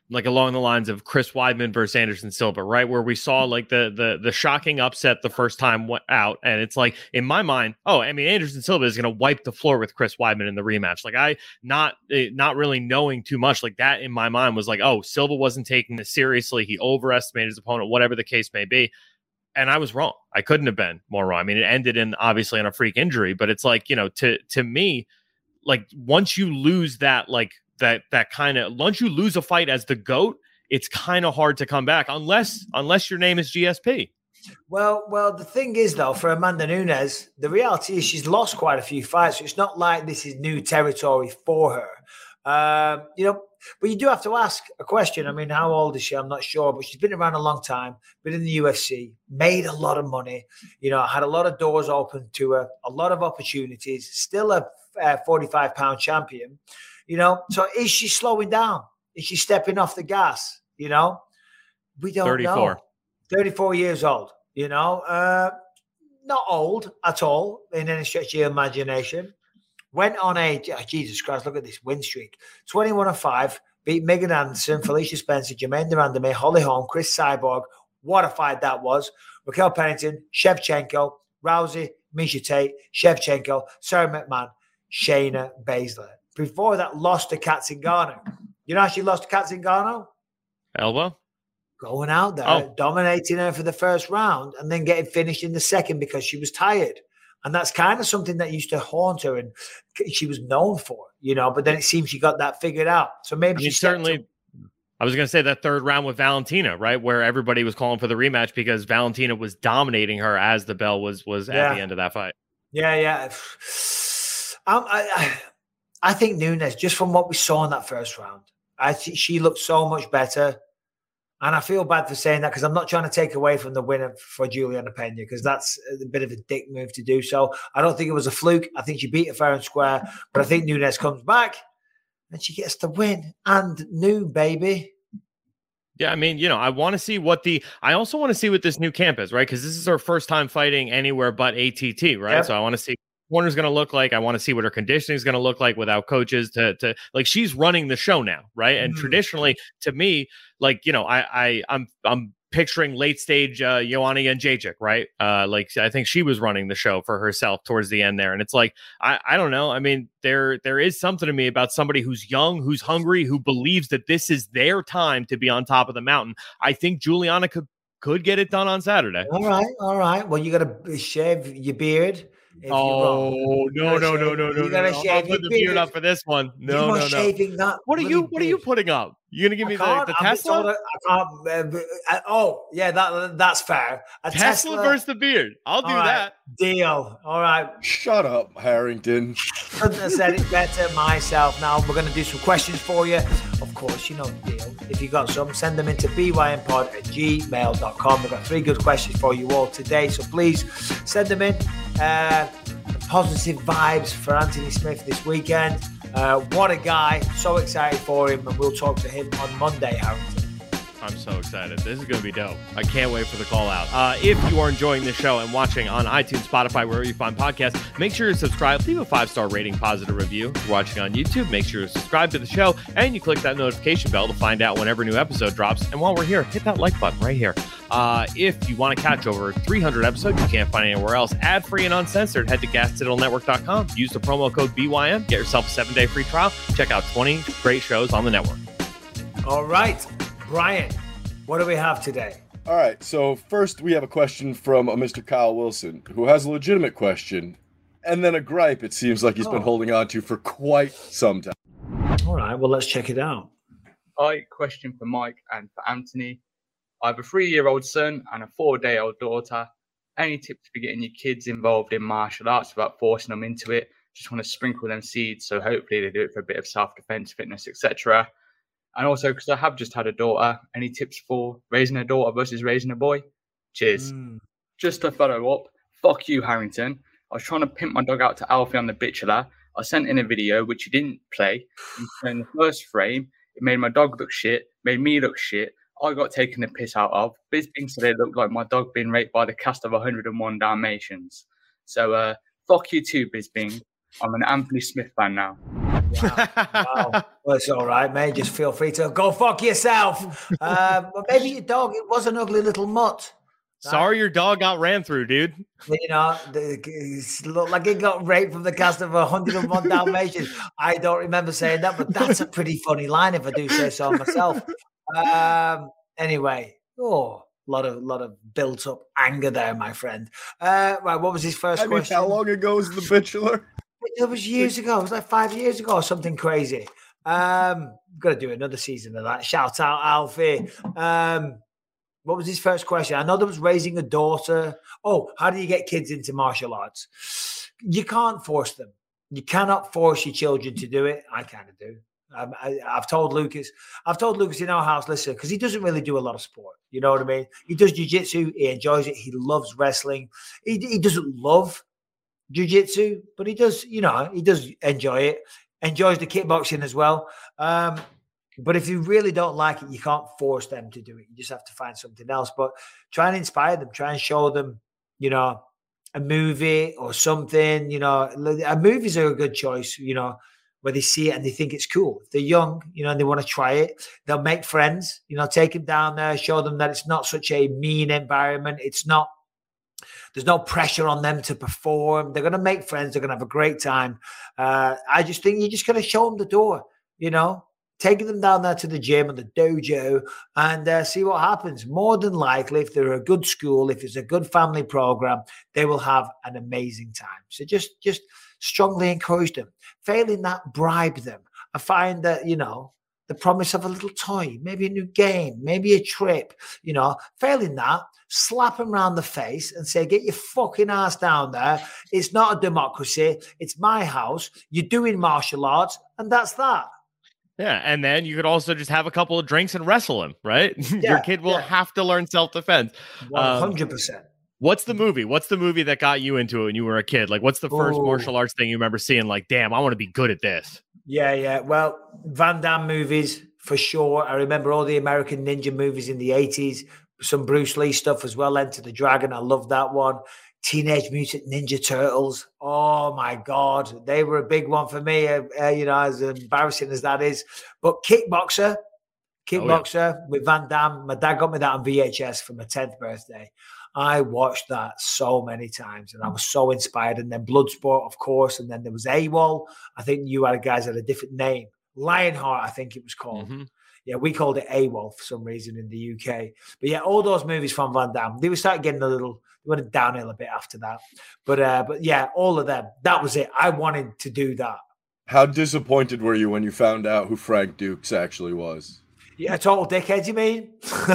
like along the lines of Chris Weidman versus Anderson Silva, right? Where we saw like the the the shocking upset the first time out. And it's like, in my mind, oh, I mean, Anderson Silva is going to wipe the floor with Chris Weidman in the rematch. Like I not not really knowing too much like that in my mind was like, oh, Silva wasn't taking this seriously. He overestimated his opponent, whatever the case may be. And I was wrong. I couldn't have been more wrong. I mean, it ended in obviously in a freak injury, but it's like, you know, to to me, like once you lose that, like that that kind of once you lose a fight as the GOAT, it's kind of hard to come back unless unless your name is G S P. Well, well, the thing is though, for Amanda Nunes, the reality is she's lost quite a few fights. So it's not like this is new territory for her. Um, you know, but you do have to ask a question. I mean, how old is she? I'm not sure, but she's been around a long time, been in the U F C, made a lot of money, you know, had a lot of doors open to her, a lot of opportunities, still a uh, forty-five pound champion. You know, so is she slowing down? Is she stepping off the gas? You know, we don't thirty-four. know. thirty-four years old, you know, uh, not old at all in any stretch of your imagination. Went on a, oh, Jesus Christ, look at this win streak. twenty-one and five, beat Megan Anderson, Felicia Spencer, Jermaine Durandame, Holly Holm, Chris Cyborg. What a fight that was. Raquel Pennington, Shevchenko, Rousey, Misha Tate, Shevchenko, Sarah McMahon, Shayna Baszler. Before that, lost to Kat Zingano. You know how she lost to Kat Zingano? Elbow? Going out there, oh. dominating her for the first round and then getting finished in the second because she was tired. And that's kind of something that used to haunt her and she was known for, you know, but then it seems she got that figured out. So maybe I mean, she certainly, to- I was going to say that third round with Valentina, right? Where everybody was calling for the rematch because Valentina was dominating her as the bell was, was yeah. at the end of that fight. Yeah, yeah. Um, I, I, I think Nunes, just from what we saw in that first round, I think she looked so much better. And I feel bad for saying that because I'm not trying to take away from the winner for Juliana Pena because that's a bit of a dick move to do. So I don't think it was a fluke. I think she beat her fair and square. But I think Nunes comes back and she gets the win. And new, baby. Yeah, I mean, you know, I want to see what the – I also want to see what this new camp is, right? Because this is her first time fighting anywhere but A T T, right? Yep. So I want to see what corner's going to look like. I want to see what her conditioning is going to look like without coaches to – to like she's running the show now, right? And mm-hmm. traditionally, to me – like, you know, I, I, I'm, I'm picturing late stage uh, Joanna Jędrzejczyk, right? Uh, like, I think she was running the show for herself towards the end there. And it's like, I, I don't know. I mean, there, there is something to me about somebody who's young, who's hungry, who believes that this is their time to be on top of the mountain. I think Juliana could, could get it done on Saturday. All right. All right. Well, you got to shave your beard. Oh, no, no, no, no, no, no. I'll put the beard up for this one. No, no, no. Shaving that what are you, what are you putting up? You going to give me the, the Tesla? I can't, uh, uh, oh, yeah, that that's fair. A Tesla, Tesla versus the beard. I'll do right, that. Deal. All right. Shut up, Harrington. Couldn't have said it better myself. Now we're going to do some questions for you. Of course, you know the deal. If you got some, send them into b y m pod at gmail dot com. We've got three good questions for you all today. So please send them in. Uh, positive vibes for Anthony Smith this weekend. Uh, what a guy. So excited for him. And we'll talk to him on Monday, Harrington. I'm so excited. This is going to be dope. I can't wait for the call out. Uh, if you are enjoying this show and watching on iTunes, Spotify, wherever you find podcasts, make sure you subscribe. Leave a five-star rating, positive review. If you're watching on YouTube, make sure you subscribe to the show and you click that notification bell to find out whenever a new episode drops. And while we're here, hit that like button right here. Uh, if you want to catch over three hundred episodes you can't find anywhere else, ad-free and uncensored, head to gas digital network dot com. Use the promo code B Y M. Get yourself a seven-day free trial. Check out twenty great shows on the network. All right. Brian, what do we have today? All right, so first we have a question from a Mister Kyle Wilson, who has a legitimate question, and then a gripe it seems like he's oh. been holding on to for quite some time. All right, well, let's check it out. Hi, question for Mike and for Anthony. I have a three-year-old son and a four-day-old daughter. Any tips for getting your kids involved in martial arts without forcing them into it? Just want to sprinkle them seeds, so hopefully they do it for a bit of self-defense, fitness, et cetera. And also, because I have just had a daughter, any tips for raising a daughter versus raising a boy? Cheers. Mm. Just to follow up, fuck you, Harrington. I was trying to pimp my dog out to Alfie on The Bachelor. I sent in a video, which you didn't play. And in the first frame, it made my dog look shit, made me look shit. I got taken the piss out of. Bisbing said it looked like my dog being raped by the cast of one hundred and one Dalmatians. So, uh, fuck you too, Bisbing. I'm an Anthony Smith fan now. Wow. Wow. Well, it's all right, mate. Just feel free to go fuck yourself. Uh, but maybe your dog, it was an ugly little mutt. Sorry your dog got ran through, dude. You know, it looked like it got raped from the cast of one hundred and one Dalmatians. I don't remember saying that, but that's a pretty funny line if I do say so myself. Um, anyway, oh, a lot of lot of built up anger there, my friend. Uh, right, what was his first I mean, question? how long ago was The Bachelor? It was years ago. It was like five years ago or something crazy. Um, got to do another season of that. Shout out Alfie. Um, what was his first question? I know there was raising a daughter. Oh, how do you get kids into martial arts? You can't force them. You cannot force your children to do it. I kind of do. Um, I, I've told Lucas, I've told Lucas in our house, listen, because he doesn't really do a lot of sport. You know what I mean? He does jiu-jitsu. He enjoys it. He loves wrestling. He, he doesn't love jiu-jitsu, but he does, you know, he does enjoy it. Enjoys the kickboxing as well. Um, but if you really don't like it, you can't force them to do it. You just have to find something else. But try and inspire them. Try and show them, you know, a movie or something. You know, movies are a good choice, you know, where they see it and they think it's cool. If they're young, you know, and they want to try it, they'll make friends, you know, take them down there, show them that it's not such a mean environment. It's not, there's no pressure on them to perform. They're going to make friends. They're going to have a great time. Uh, I just think you're just going to show them the door, you know, taking them down there to the gym and the dojo and uh, see what happens. More than likely, if they're a good school, if it's a good family program, they will have an amazing time. So just, just strongly encourage them. Failing that, bribe them. I find that, you know, the promise of a little toy, maybe a new game, maybe a trip, you know, failing that, slap them around the face and say, get your fucking ass down there. It's not a democracy. It's my house. You're doing martial arts, and that's that. Yeah, and then you could also just have a couple of drinks and wrestle him, right? Yeah, Your kid will yeah. have to learn self-defense. one hundred percent. Um, what's the movie? What's the movie that got you into it when you were a kid? Like, what's the first Ooh. martial arts thing you remember seeing? Like, damn, I want to be good at this. Yeah, yeah. Well, Van Damme movies, for sure. I remember all the American Ninja movies in the eighties. Some Bruce Lee stuff as well. Enter the Dragon. I love that one. Teenage Mutant Ninja Turtles. Oh, my God. They were a big one for me, uh, uh, you know, as embarrassing as that is. But Kickboxer, Kickboxer oh, yeah. with Van Damme. My dad got me that on V H S for my tenth birthday. I watched that so many times and I was so inspired. And then Bloodsport, of course. And then there was AWOL. I think you had guys had a different name. Lionheart, I think it was called. Mm-hmm. Yeah, we called it AWOL for some reason in the U K. But yeah, all those movies from Van Damme, they were starting getting a little, they went downhill a bit after that. But uh, but yeah, all of them, that was it. I wanted to do that. How disappointed were you when you found out who Frank Dukes actually was? Yeah, a total dickhead, you mean?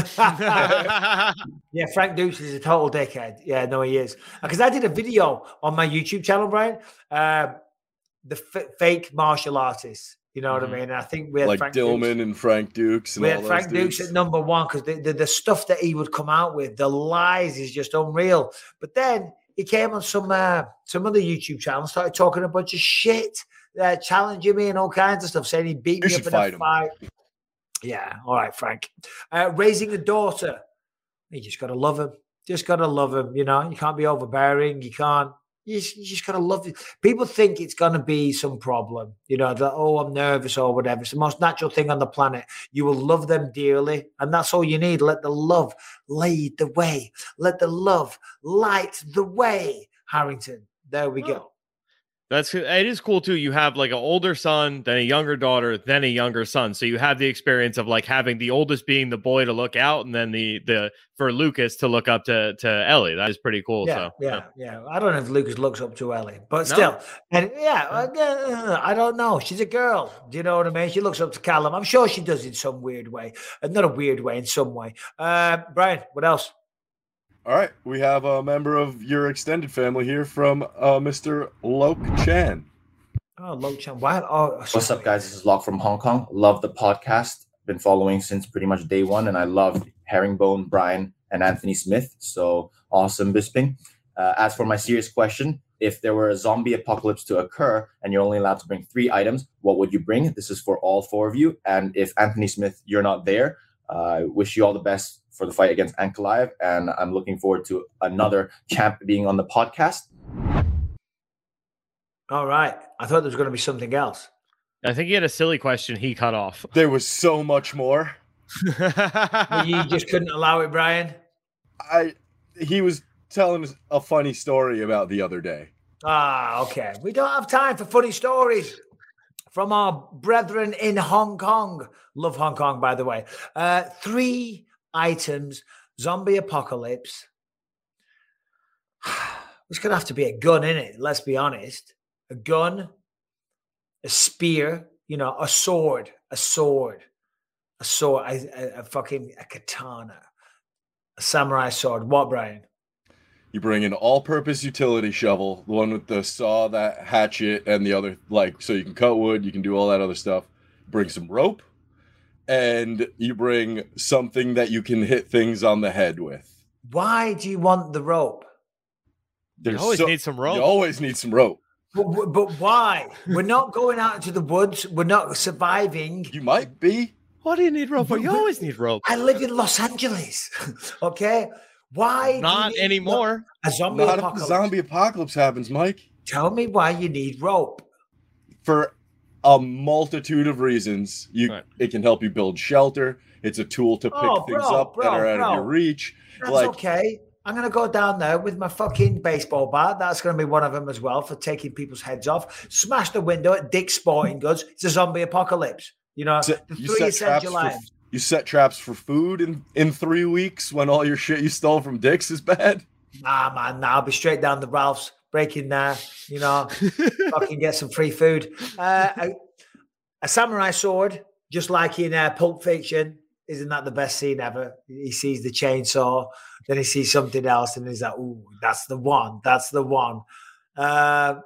Yeah, Frank Dukes is a total dickhead. Yeah, no, he is. Because I did a video on my YouTube channel, Brian, uh, the f- fake martial artists. You know what mm-hmm. I mean? And I think we had like Frank Dillman Dukes. and Frank Dukes. And we all had Frank those Dukes dudes. at number one because the, the, the stuff that he would come out with, the lies is just unreal. But then he came on some uh, some other YouTube channel, started talking a bunch of shit, uh, challenging me and all kinds of stuff, saying he beat You me up should in fight a him. fight. Yeah, all right, Frank. Uh, raising a daughter, you just got to love him. Just got to love him. You know, you can't be overbearing. You can't. You just, you just got to love it. People think it's going to be some problem. You know, that, oh, I'm nervous or whatever. It's the most natural thing on the planet. You will love them dearly. And that's all you need. Let the love lead the way. Let the love light the way, Harrington. There we go. That's it is cool too. You have like an older son, then a younger daughter, then a younger son. So you have the experience of like having the oldest being the boy to look out, and then the the for Lucas to look up to to Ellie. That is pretty cool. Yeah, so yeah, yeah. I don't know if Lucas looks up to Ellie, but No? still, and yeah, uh, I don't know. She's a girl. Do you know what I mean? She looks up to Callum. I'm sure she does in some weird way, uh, not a weird way, in some way. Uh, Brian, what else? All right, we have a member of your extended family here from uh, Mister Lok Chan. Oh, Lok Chan. Wow. Oh, What's up, guys? This is Lok from Hong Kong. Love the podcast. Been following since pretty much day one, and I love Herringbone, Brian, and Anthony Smith. So awesome, Bisping. Uh, as for my serious question, if there were a zombie apocalypse to occur and you're only allowed to bring three items, what would you bring? This is for all four of you. And if Anthony Smith, you're not there, uh, I wish you all the best for the fight against Ankalaev, and I'm looking forward to another champ being on the podcast. All right. I thought there was going to be something else. I think he had a silly question he cut off. There was so much more. Well, you just couldn't allow it, Brian? I he was telling us a funny story about the other day. Ah, okay. We don't have time for funny stories from our brethren in Hong Kong. Love Hong Kong, by the way. Uh, three items, zombie apocalypse. It's going to have to be a gun, innit? Let's be honest. A gun, a spear, you know, a sword, a sword, a sword, a, a, a fucking a katana, a samurai sword. What, Brian? You bring an all-purpose utility shovel, the one with the saw, that hatchet, and the other, like, so you can cut wood, you can do all that other stuff. Bring some rope, and you bring something that you can hit things on the head with. Why do you want the rope? There's you always so, need some rope. You always need some rope. But, but why? We're not going out into the woods. We're not surviving. You might be. What do you need rope for? You always need rope. I live in Los Angeles, okay? Why? Not anymore. A zombie Not apocalypse. if the zombie apocalypse happens, Mike. Tell me why you need rope. For a multitude of reasons. You, right. It can help you build shelter. It's a tool to pick oh, things bro, up bro, that are out bro. of your reach. That's like, okay. I'm going to go down there with my fucking baseball bat. That's going to be one of them as well for taking people's heads off. Smash the window at Dick's Sporting Goods. It's a zombie apocalypse. You know, set, the you three essential items. You set traps for food in, in three weeks when all your shit you stole from Dick's is bad? Nah, man, nah. I'll be straight down to Ralph's, break in there, you know, fucking get some free food. Uh, a, a samurai sword, just like in uh, Pulp Fiction. Isn't that the best scene ever? He sees the chainsaw, then he sees something else, and he's like, ooh, that's the one. That's the one. Uh,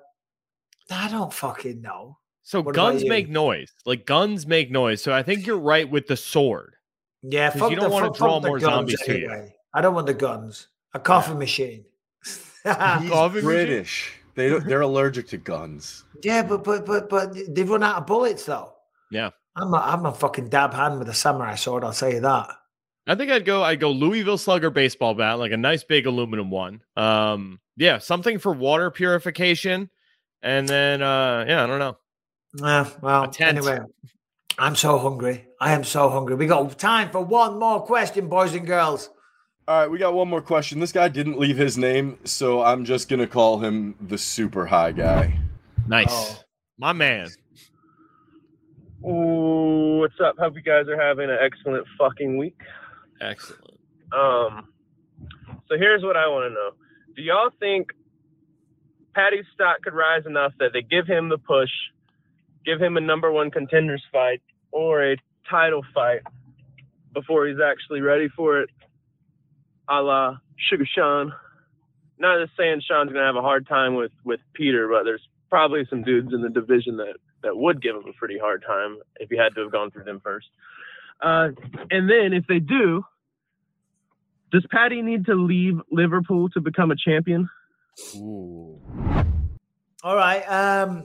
I don't fucking know. So What guns about you? make noise. Like guns make noise. So I think you're right with the sword. Yeah, Because you don't the- want fuck- to draw fuck the more guns zombies to you. anyway. I don't want the guns. A coffee machine. He's Coffee British. They don't, they're allergic to guns. Yeah, but but but but they've run out of bullets though. Yeah. I'm a, I'm a fucking dab hand with a samurai sword. I'll tell you that. I think I'd go I'd go Louisville Slugger baseball bat, like a nice big aluminum one. Um, yeah, something for water purification. And then uh yeah, I don't know. Yeah, well, anyway, I'm so hungry. I am so hungry. We got time for one more question, boys and girls. All right, we got one more question. This guy didn't leave his name, so I'm just going to call him the super high guy. Nice. Oh. My man. Ooh, what's up? Hope you guys are having an excellent fucking week. Excellent. Um, so here's what I want to know. Do y'all think Patty's stock could rise enough that they give him the push, give him a number one contenders fight or a title fight before he's actually ready for it, a la Sugar Sean? Not just saying Sean's going to have a hard time with, with Peter, but there's probably some dudes in the division that, that would give him a pretty hard time if he had to have gone through them first. Uh, and then if they do, does Patty need to leave Liverpool to become a champion? Ooh. All right. Um,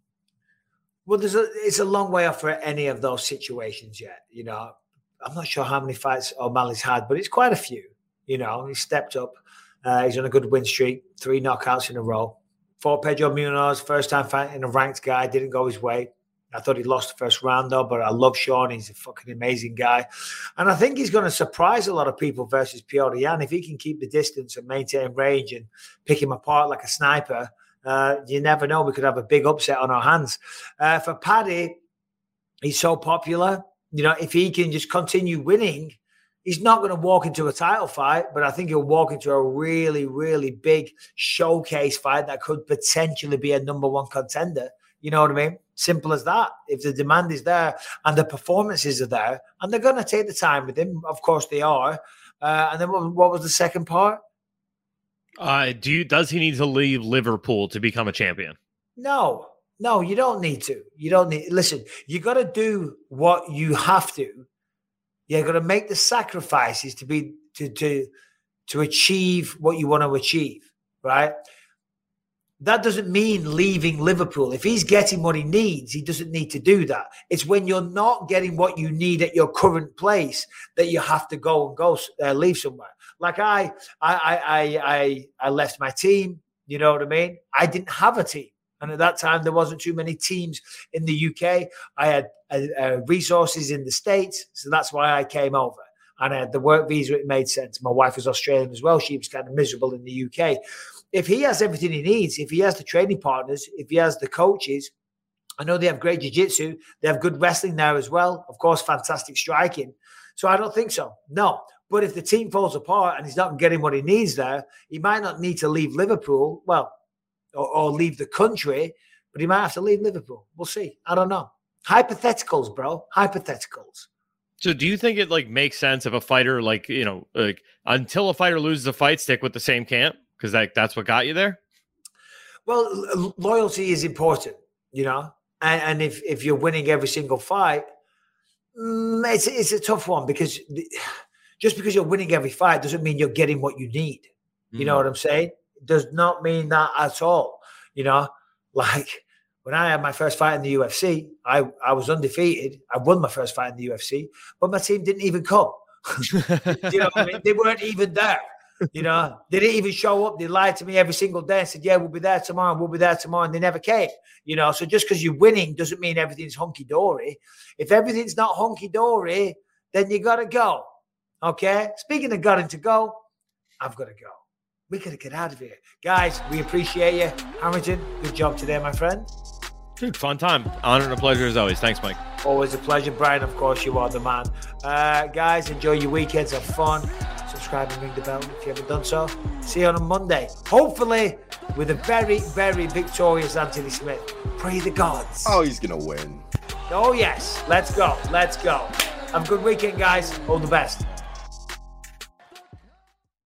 well, there's a, it's a long way off for any of those situations yet. You know, I'm not sure how many fights O'Malley's had, but it's quite a few. You know, he stepped up. Uh, he's on a good win streak, three knockouts in a row. Fought Pedro Munoz, first time fighting a ranked guy, didn't go his way. I thought he lost the first round, though, but I love Sean. He's a fucking amazing guy. And I think he's going to surprise a lot of people versus Piotr Jan. If he can keep the distance and maintain range and pick him apart like a sniper, uh, you never know. We could have a big upset on our hands. Uh, for Paddy, he's so popular. You know, if he can just continue winning, he's not going to walk into a title fight, but I think he'll walk into a really, really big showcase fight that could potentially be a number one contender. You know what I mean? Simple as that. If the demand is there and the performances are there, and they're going to take the time with him, of course they are. Uh, and then what, what was the second part? Uh, do you, does he need to leave Liverpool to become a champion? No, no, you don't need to. You don't need. Listen, you got to do what you have to. You're going to make the sacrifices to be to to to achieve what you want to achieve, right? That doesn't mean leaving Liverpool. If he's getting what he needs, he doesn't need to do that. It's when you're not getting what you need at your current place that you have to go and go uh, leave somewhere. Like I, I, I, I, I left my team. You know what I mean? I didn't have a team. And at that time, there wasn't too many teams in the U K. I had uh, uh, resources in the States. So that's why I came over. And I had the work visa. It made sense. My wife was Australian as well. She was kind of miserable in the U K. If he has everything he needs, if he has the training partners, if he has the coaches, I know they have great jiu-jitsu. They have good wrestling there as well. Of course, fantastic striking. So I don't think so. No. But if the team falls apart and he's not getting what he needs there, he might not need to leave Liverpool, well, or, or leave the country, but he might have to leave Liverpool. We'll see. I don't know. Hypotheticals, bro. Hypotheticals. So do you think it like makes sense if a fighter, like, you know, like until a fighter loses a fight, stick with the same camp? Because like that's what got you there? Well, loyalty is important, you know, and, and if, if you're winning every single fight, mm, it's, it's a tough one because just because you're winning every fight doesn't mean you're getting what you need. You mm. know what I'm saying? It does not mean that at all. You know, like when I had my first fight in the U F C, I, I was undefeated. I won my first fight in the U F C, but my team didn't even come. You know what I mean? They weren't even there. You know, they didn't even show up. They lied to me every single day and said, yeah, we'll be there tomorrow. We'll be there tomorrow. And they never came. You know, so just because you're winning doesn't mean everything's hunky-dory. If everything's not hunky-dory, then you got to go. Okay? Speaking of got to go, I've got to go. We got to get out of here. Guys, we appreciate you. Harrington, good job today, my friend. Dude, fun time. Honor and a pleasure as always. Thanks, Mike. Always a pleasure. Brian, of course, you are the man. Uh, guys, enjoy your weekends. Have fun. Subscribe and ring the bell if you haven't done so. See you on a Monday. Hopefully with a very, very victorious Anthony Smith. Pray the gods. Oh, he's going to win. Oh, yes. Let's go. Let's go. Have a good weekend, guys. All the best.